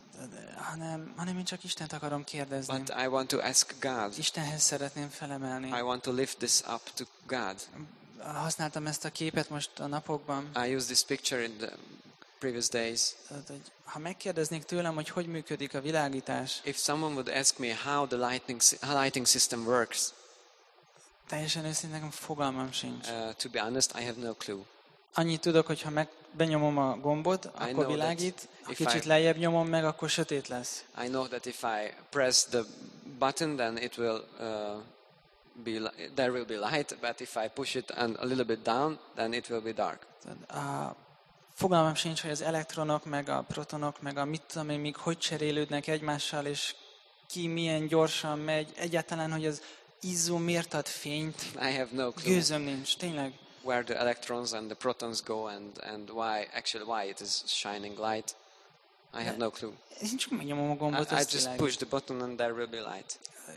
hanem én csak Istent akarom kérdezni. but I want to ask God. Istenhez szeretném felemelni. I want to lift this up to God. Használtam ezt a képet most a napokban. I used this picture in the previous days. Tehát, hogy ha megkérdeznék tőlem, hogy működik a világítás, If someone would ask me how the lighting system works, teljesen őszintén nekem fogalmam sincs. to be honest, I have no clue. Annyit tudok, hogy ha benyomom a gombot, know akkor that világít, ha if kicsit I- lejjebb nyomom meg, akkor sötét lesz. I know that if I press the button, then it will there will be light. But if I push it a little bit down, then it will be dark. Fogalmam sincs, hogy az elektronok, meg a protonok, meg a mit tudom én, még hogy cserélődnek egymással, és ki milyen gyorsan megy. Egyáltalán, hogy az izzó miért ad fényt. I have no clue Gőzöm nincs, tényleg. where the electrons and the protons go and why it is shining light. I have no clue. Én csak megnyomom a gombot, I azt just világít. push the button and there will be light.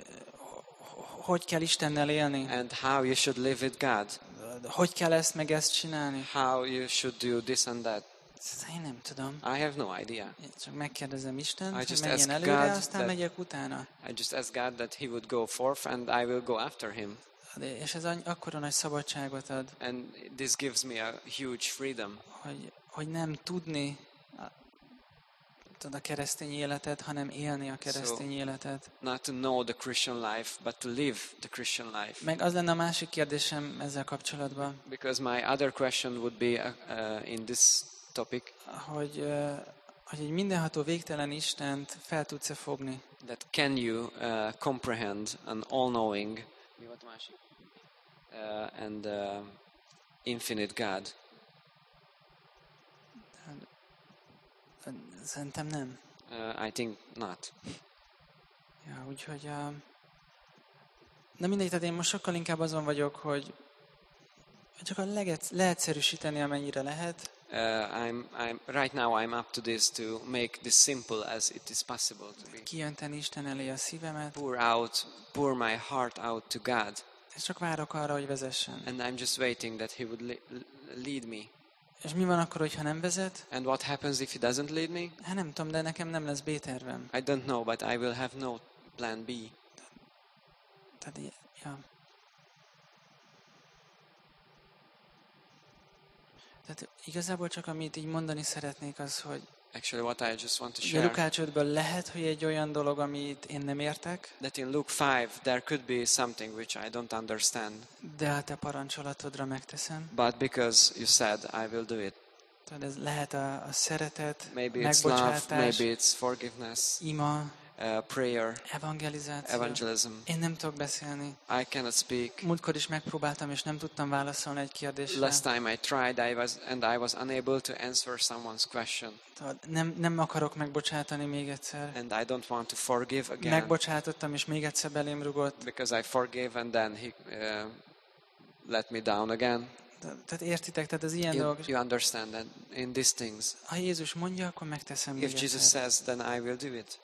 Hogy kell Istennel élni? And how you should live with God. Hogy kell ezt meg ezt csinálni? How you should do this and that. Ezt én nem tudom. I have no idea. Én csak megkérdezem Istent, I hogy just menjen ask előre, God aztán that- megyek utána. I just ask God that He would go forth and I will go after Him. És ez akkora nagy szabadságot ad, And this gives me a huge freedom. hogy nem tudni a keresztény életet, hanem élni a keresztény életet. Not to know the Christian life, but to live the Christian life. Meg az lenne a másik kérdésem ezzel kapcsolatban, Because my other question would be in this topic, hogy egy mindenható végtelen Istent fel tudsz-e fogni? that can you comprehend an all-knowing and infinite God? Szerintem nem. I think not. Ja, úgyhogy na mindegy, tehát én most sokkal inkább azon vagyok, hogy csak a leegyszerűsíteni, amennyire lehet, Right now I'm up to this to make this simple as it is possible to be. kijönteni Isten elé a szívemet, Pour my heart out to God. és csak várok arra, hogy vezessen. And I'm just waiting that He would lead me. És mi van akkor, hogyha nem vezet? And what happens if He doesn't lead me? Hát nem tudom, de nekem nem lesz B-tervem. I don't know, but I will have no plan B. Tehát, ja. Tehát igazából csak amit így mondani szeretnék az, hogy Actually, what I just want to a share, Lukács 5-ből lehet, hogy egy olyan dolog, amit én nem értek, that in Luke 5, there could be something which I don't understand. de a te parancsolatodra megteszem. But because you said, I will do it. Tehát ez lehet a szeretet, Maybe it's love, megbocsátás, maybe it's forgiveness, ima, prayer, evangelizáció. evangelism. Én nem tudok beszélni. I cannot speak. Múltkor is megpróbáltam, és nem tudtam válaszolni egy kérdésre. Last time I tried, I was unable to answer someone's question. Nem akarok megbocsátani még egyszer. And I don't want to forgive again. Megbocsátottam, és még egyszer belém rugott. Because I forgave and then he let me down again. Tehát értitek, tehát az ilyen dolgok. You understand that in these things. Ha Jézus mondja, akkor megteszem még If Jesus egyszer. says, then I will do it.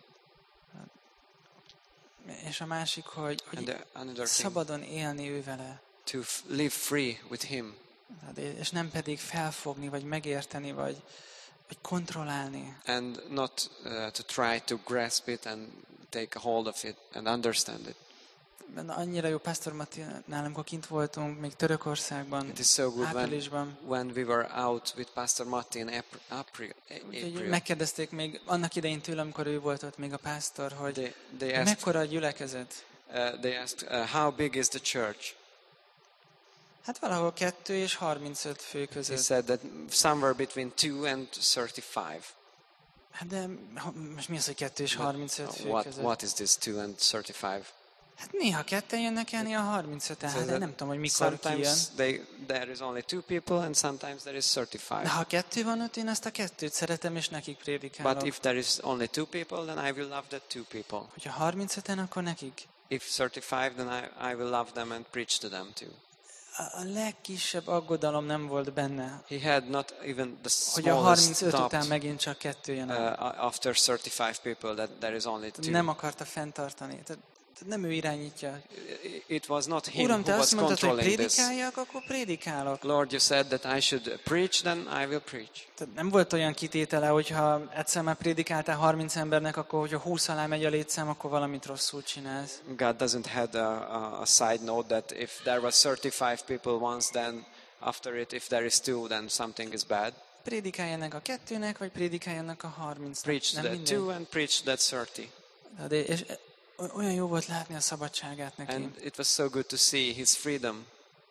És a másik, hogy Another thing, szabadon élni ő vele. to live free with him. És nem pedig felfogni, vagy megérteni, vagy kontrollálni. And not to try to grasp it and take a hold of it and understand it. Annyira jó, Pastor Matti, nálunk, amikor kint voltunk, még Törökországban, It is so good áprilisban. when we were out with Pastor Matti in April. Megkérdezték még annak idején tőlem, amikor ő volt ott még a pásztor, hogy They asked, mekkora a gyülekezet. how big is the church? Hát valahol 2 és 35 fő He között. said that somewhere between 2 and 35. Hát de most mi az, hogy 2 és 35 fő között? What is this 2 and 35? Hát néha ketten jönnek el, néha 35-en, hát de nem tudom, hogy mikor kijön. Sometimes there is only 2 people and sometimes there is 35. De ha 2 van ott, én ezt a 2-t szeretem, és nekik prédikálok. But if there is only 2 people, then I will love the 2 people. Hogyha 35-en, akkor nekik. If 35, then I will love them and preach to them too. A legkisebb aggodalom nem volt benne, He had not even the hogy a smallest 35 után doubt megint csak 2 jön el. after 35 people that there is only 2. Nem akarta fenntartani. Tehát nem ő irányítja. It was not him Uram, who te was azt mondtad, hogy controlling this. prédikáljak, akkor prédikálok. Lord, you said that I should preach, then I will preach. Tehát nem volt olyan kitétele, hogyha egyszer már prédikáltál 30 embernek, akkor hogyha 20 alá megy a létszám, akkor valamit rosszul csinálsz. God doesn't have a side note that if there was 35 people once, then after it, if there is 2, then something is bad. Prédikáljanak a 2-nek, vagy prédikáljanak a 30-nak. Preach Nem that mindegy. 2 and preach that 30. És olyan jó volt látni a szabadságát neki. And it was so good to see his freedom.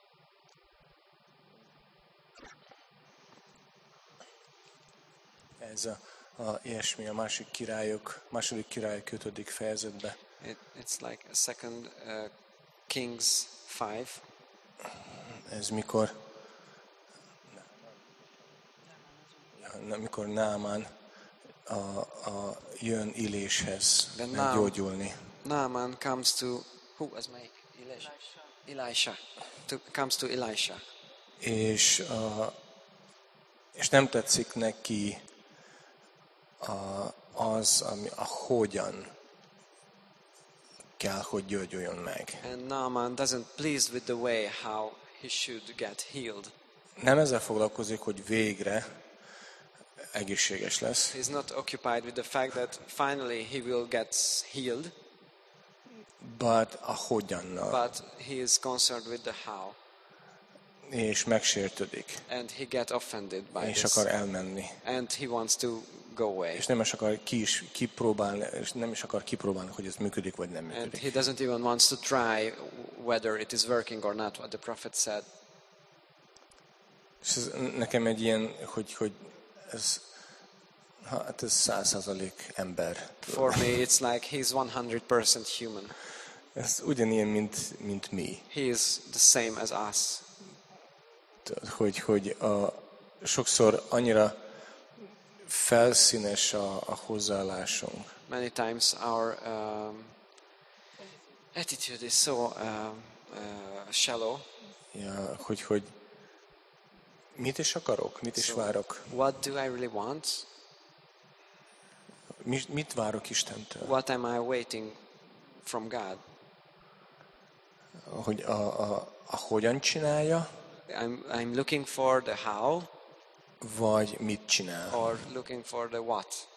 Ez a ilyesmi a második királyok 5. fejezetben. It's like a second Kings 5. Ez mikor Námán jön Illéshez meggyógyulni. Naaman comes to, who was my Elisha. Comes to Elisha. És nem tetszik neki az, a hogyan kell, hogy gyógyuljon meg. And Naaman doesn't pleased with the way how he should get healed. Nem ezzel foglalkozik, hogy végre egészséges lesz, He's not occupied with the fact that finally he will get healed, but a hogyannal. but he is concerned with the how. És megsértődik, And he get offended by és this. akar elmenni. And he wants to go away. És nem is akar kipróbálni, hogy ez működik, vagy nem And működik. he doesn't even want to try whether it is working or not, what the prophet said. És ez nekem egy ilyen, hogy ez 100% ember. For me, it's like he's 100% human. Ez ugyanilyen, mint mi. He is the same as us. Hogy sokszor annyira felszínes a hozzáállásunk. Many times our attitude is so shallow. Ja, hogy mit is akarok, mit is várok. What do I really want? Mit várok Istentől? What am I waiting from God? Hogy a hogyan csinálja, I'm looking for the how vagy mit csinál. or looking for the what.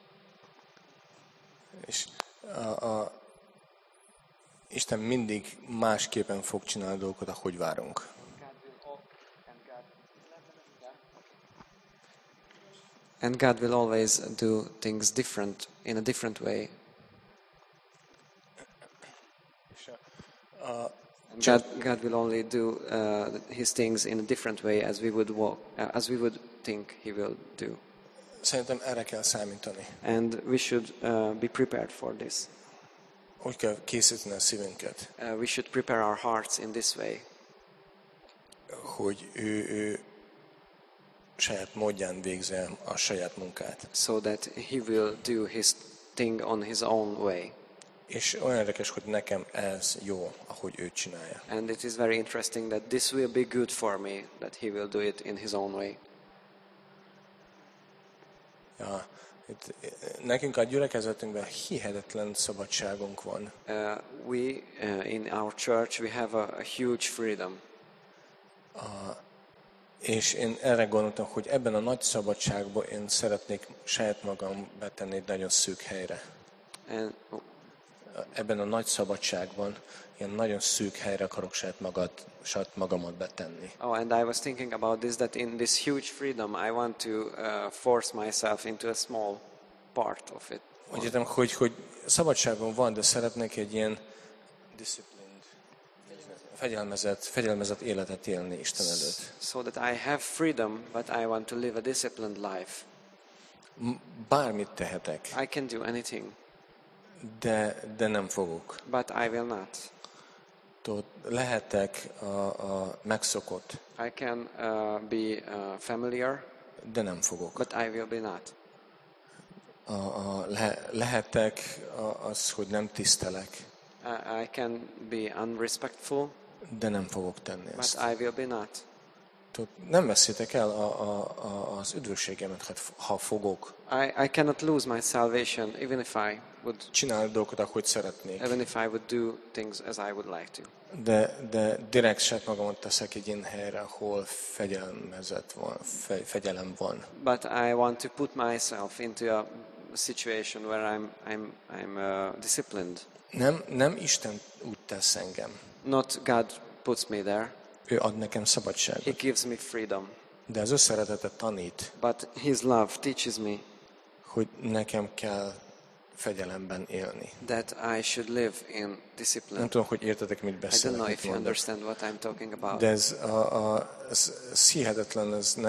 És Isten mindig másképpen fog csinálni dolgokat, ahogy várunk. And God will always do things different, in a different way. God will only do His things in a different way as we would think He will do. szerintem erre kell számítani. And we should be prepared for this. Úgy kell készíteni a szívünket, We should prepare our hearts in this way. hogy ő saját módján végzi a saját munkát. So that he will do his thing on his own way. És olyan érdekes, hogy nekem ez jó, ahogy ő csinálja. And it is very interesting that this will be good for me, that he will do it in his own way. Ja, nekünk a gyülekezetünkben hihetetlen szabadságunk van. In our church we have a huge freedom. És én erre gondoltam, hogy ebben a nagy szabadságban én szeretnék saját magam betenni egy nagyon szűk helyre. And Ebben a nagy szabadságban ilyen nagyon szűk helyre akarok saját magamat betenni. and I was thinking about this, that in this huge freedom I want to force myself into a small part of it. Úgy értem, hogy szabadságom van, de szeretnék egy ilyen disciplined, fegyelmezett életet élni Isten előtt. So that I have freedom, but I want to live a disciplined life. Bármit tehetek, I can do anything, de nem fogok. but I will not. Lehetek a megszokott, I can be familiar, de nem fogok. but I will be not. Lehetek az, hogy nem tisztelek, I can be unrespectful, de nem fogok tenni but ezt. I will be not. Nem veszítek el az üdvösségemet, ha fogok. I cannot lose my salvation even if I would Csinálni dolgokat, ahogy szeretnék. even if I would do things as I would like to. De direkt saját magamat teszek egy ilyen helyre, ahol fegyelem van. But I want to put myself into a situation where I'm disciplined. Nem Isten úgy tesz engem. Not God puts me there. Ő ad nekem He szabadságot. gives me freedom. De az ő szeretete tanít, But His love teaches me hogy nekem kell fegyelemben élni. that I should live in discipline. Nem tudom, hogy értetek, mit I don't beszélek, know mit if you mondok. understand what I'm talking about. De ez hihetetlen,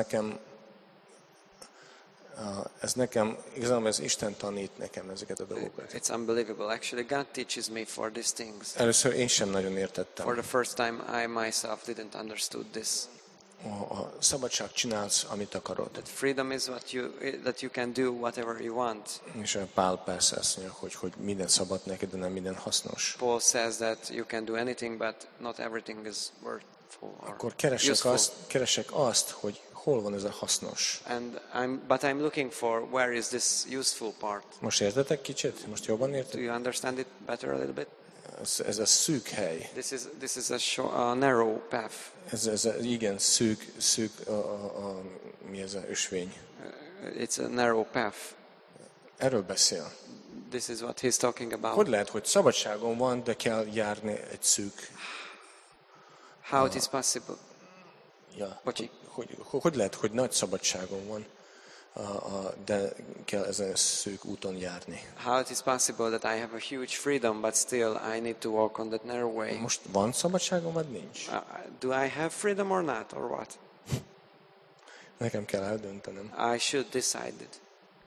ez nekem, igazából ez Isten tanít nekem ezeket a dolgokat. It's unbelievable. Actually, God teaches me for these things. Először én sem nagyon For értettem. the first time, I myself didn't understood this. A szabadság csinálsz, amit akarod. That freedom is that you can do whatever you want. És a Pál persze azt mondja, hogy minden szabad neked, de nem minden hasznos. Paul says that you can do anything, but not everything is worthful or Akkor useful. keresek azt, hogy hol van ez a hasznos. But I'm looking for where is this useful part. Most értetek kicsit? Most jobban Do érted? you understand it better a little bit? Ez a szűk hely. This is a narrow path. Ez a, igen, szűk mi ez a ösvény. It's a narrow path. Erről beszél. This is what he's talking about. Hogy lehet, hogy szabadságom van, de kell járni egy szűk... How it is possible? Ja, Bocsi. hogy lehet, hogy nagy szabadságom van, de kell ezen a szűk úton járni. How it is possible that I have a huge freedom, but still I need to walk on that narrow way? Most van szabadságom, vagy nincs? Do I have freedom or not, or what? Nekem kell eldöntenem. I should decide it.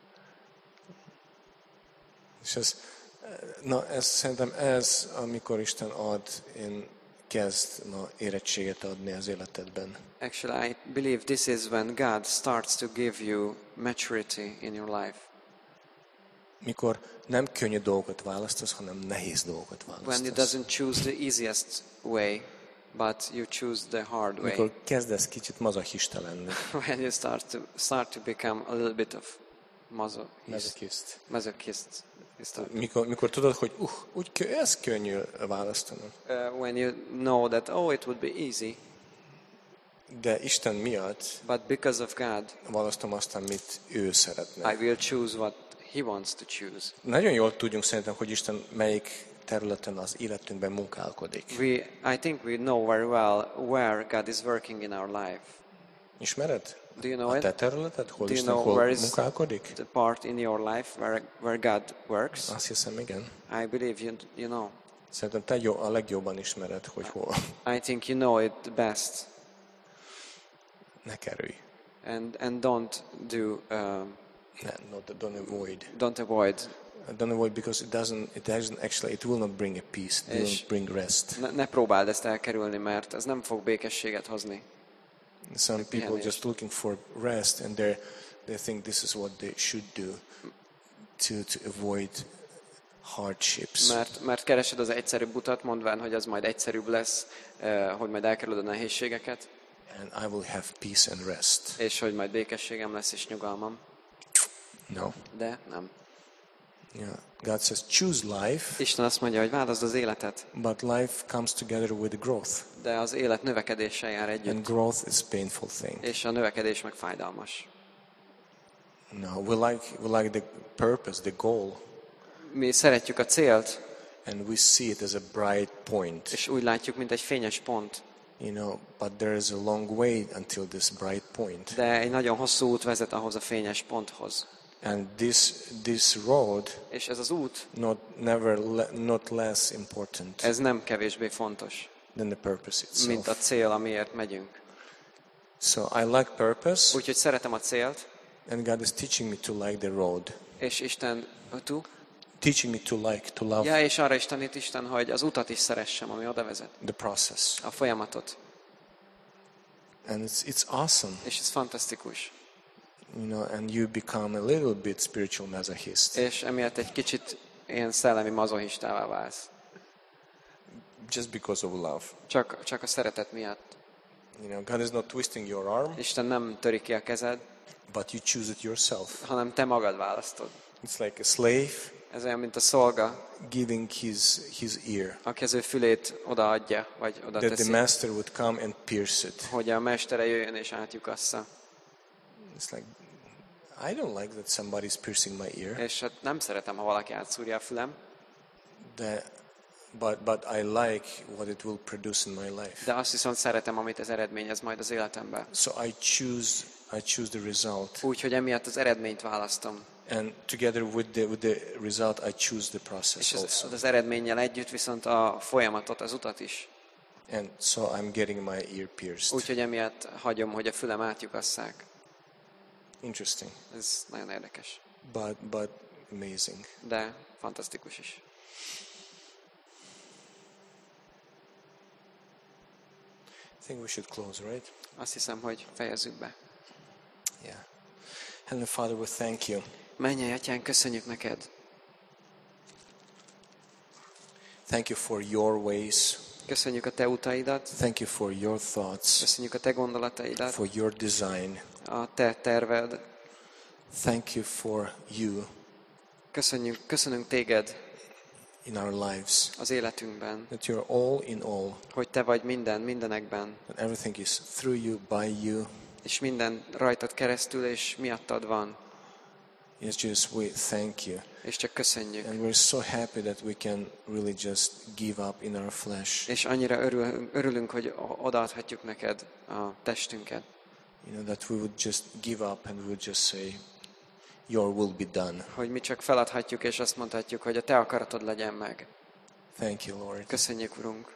És szerintem ez, amikor Isten ad, kezd érettséget adni az életedben. Actually, I believe this is when God starts to give you maturity in your life. Mikor nem könnyű dolgokat választasz, hanem nehéz dolgokat When you választasz. doesn't choose the easiest way, but you choose the hard way. Mikor kezdesz kicsit mazochista lenni. When you start to become a little bit of masochist. Mikor tudod, hogy ez könnyű választanom. When you know that, it would be easy, De Isten miatt but because of God, választom azt, amit ő szeretne. I will choose what He wants to choose. Nagyon jól tudjunk szerintem, hogy Isten melyik területen az életünkben munkálkodik. I think we know very well where God is working in our life. Ismered? Do you know A it? te területed, hol Do you Isten know hol where is munkálkodik? the part in your life where God works? Azt hiszem, igen. I believe you know. Szerintem te a legjobban ismered, hogy hol. I think you know it the best. Ne kerülj. And don't do Don't avoid. Don't avoid. Don't avoid because it doesn't actually, it will not bring a peace. It will not bring rest. Ne próbáld ezt elkerülni, mert ez nem fog békességet hozni. Some people just looking for rest, and they think this is what they should do to avoid hardships. Mert keresed az egyszerűbb utat, mondván, hogy az majd egyszerűbb lesz, hogy majd elkerülöd a nehézségeket. And I will have peace and rest. És hogy majd békességem lesz és nyugalmam. No. De nem. Yeah. God says, choose life. Isten azt mondja, hogy válaszd az életet. But life comes together with growth. De az élet növekedéssel jár együtt. And growth is a painful thing. És a növekedés meg fájdalmas. No, we like the purpose, the goal. Mi szeretjük a célt. And we see it as a bright point. És úgy látjuk, mint egy fényes pont. You know, but there is a long way until this bright point. De egy nagyon hosszú út vezet ahhoz a fényes ponthoz. And this road, és ez az út, not less important. Ez nem kevésbé fontos. Than the purpose itself. Mint a cél, amiért megyünk. So I like purpose. Úgyhogy szeretem a célt. And God is teaching me to like the road. És Isten, teaching me to love. Ja, és arra is tanít Isten, hogy az utat is szeressem, ami oda vezet. The process. A folyamatot. And it's awesome. És ez fantasztikus. You know, and you become a little bit spiritual masochist. És emiatt egy kicsit ilyen szellemi mazochistává válsz. Just because of love. Csak a szeretet miatt. You know, God is not twisting your arm. Isten nem töri ki a kezed. But you choose it yourself. Hanem te magad választod. It's like a slave. Ez olyan, mint a szolga. Giving his ear. Aki az ő fülét odaadja, vagy oda teszi. That the master would come and pierce it. Hogy a mestere jöjjön és átlyukassza. It's like, I don't like that somebody is piercing my ear. És hát nem szeretem, ha valaki átszúrja a fülem. But I like what it will produce in my life. De azt viszont szeretem, amit ez eredményez majd az életemben. So I choose the result. Úgyhogy emiatt az eredményt választom. And together with the result, I choose the process és also. az eredménnyel együtt viszont a folyamatot, az utat is. And so I'm getting my ear pierced. Úgyhogy emiatt hagyom, hogy a fülem átlyukasszák. Interesting. Ez nagyon érdekes. But amazing. De fantasztikus is. I think we should close, right? Azt hiszem, hogy fejezzük be. Yeah. Heavenly Father, we thank you. Mennyei Atyánk, köszönjük neked. Thank you for your ways. Köszönjük a te utaidat. Thank you for your thoughts. Köszönjük a te gondolataidat. For your design. A te terved. Thank you for you. Köszönünk téged. In our lives. Az életünkben. That you're all in all. Hogy te vagy mindenekben. That everything is through you, by you. És minden rajtad keresztül és miattad van. Yes, Jesus, we thank you. És csak köszönjük. And we're so happy that we can really just give up in our flesh. És annyira örülünk, hogy odaadhatjuk neked a testünket. You know, that we would just give up and we would just say, your will be done. Hogy mi csak feladhatjuk és azt mondhatjuk, hogy a te akaratod legyen meg. Thank you, Lord. Köszönjük, Urunk.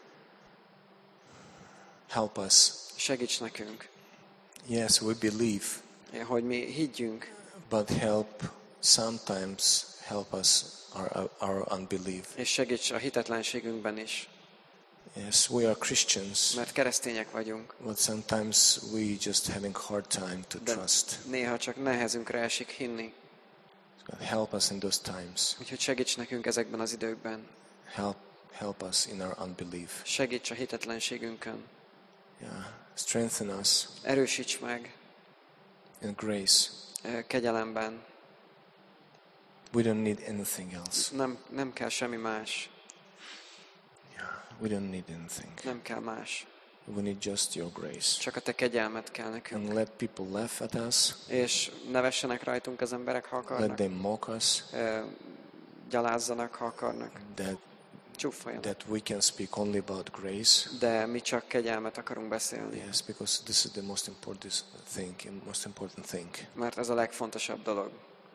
Help us. Segíts nekünk. Yes, we believe. Hogy mi higgyünk. But sometimes help us our unbelief. És segíts a hitetlenségünkben is. Yes, we are Christians. Mert keresztények vagyunk. But sometimes we just having hard time to trust. Néha csak nehezünkre esik hinni. God, help us in those times. Úgyhogy segíts nekünk ezekben az időkben. Help us in our unbelief. Segíts a hitetlenségünkön. Yeah, strengthen us. Erősíts meg. In grace. Kegyelemben. We don't need anything else. Nem kell semmi más. Yeah, we don't need anything. Nem kell más. We need just your grace. Csak a te kegyelmed kell nekünk. And let people laugh at us. És nevessenek rajtunk az emberek, ha akarnak. Let them mock us. Gyalázzanak, ha akarnak. That we can speak only about grace. De mi csak kegyelmet akarunk beszélni. Yes, because this is the most important thing. Mert ez a legfontosabb dolog.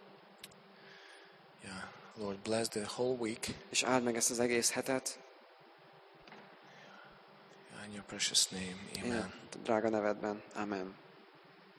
Yeah, Lord, bless the whole week. És áld meg ezt az egész hetet. In your precious name, amen. Drága nevedben, amen.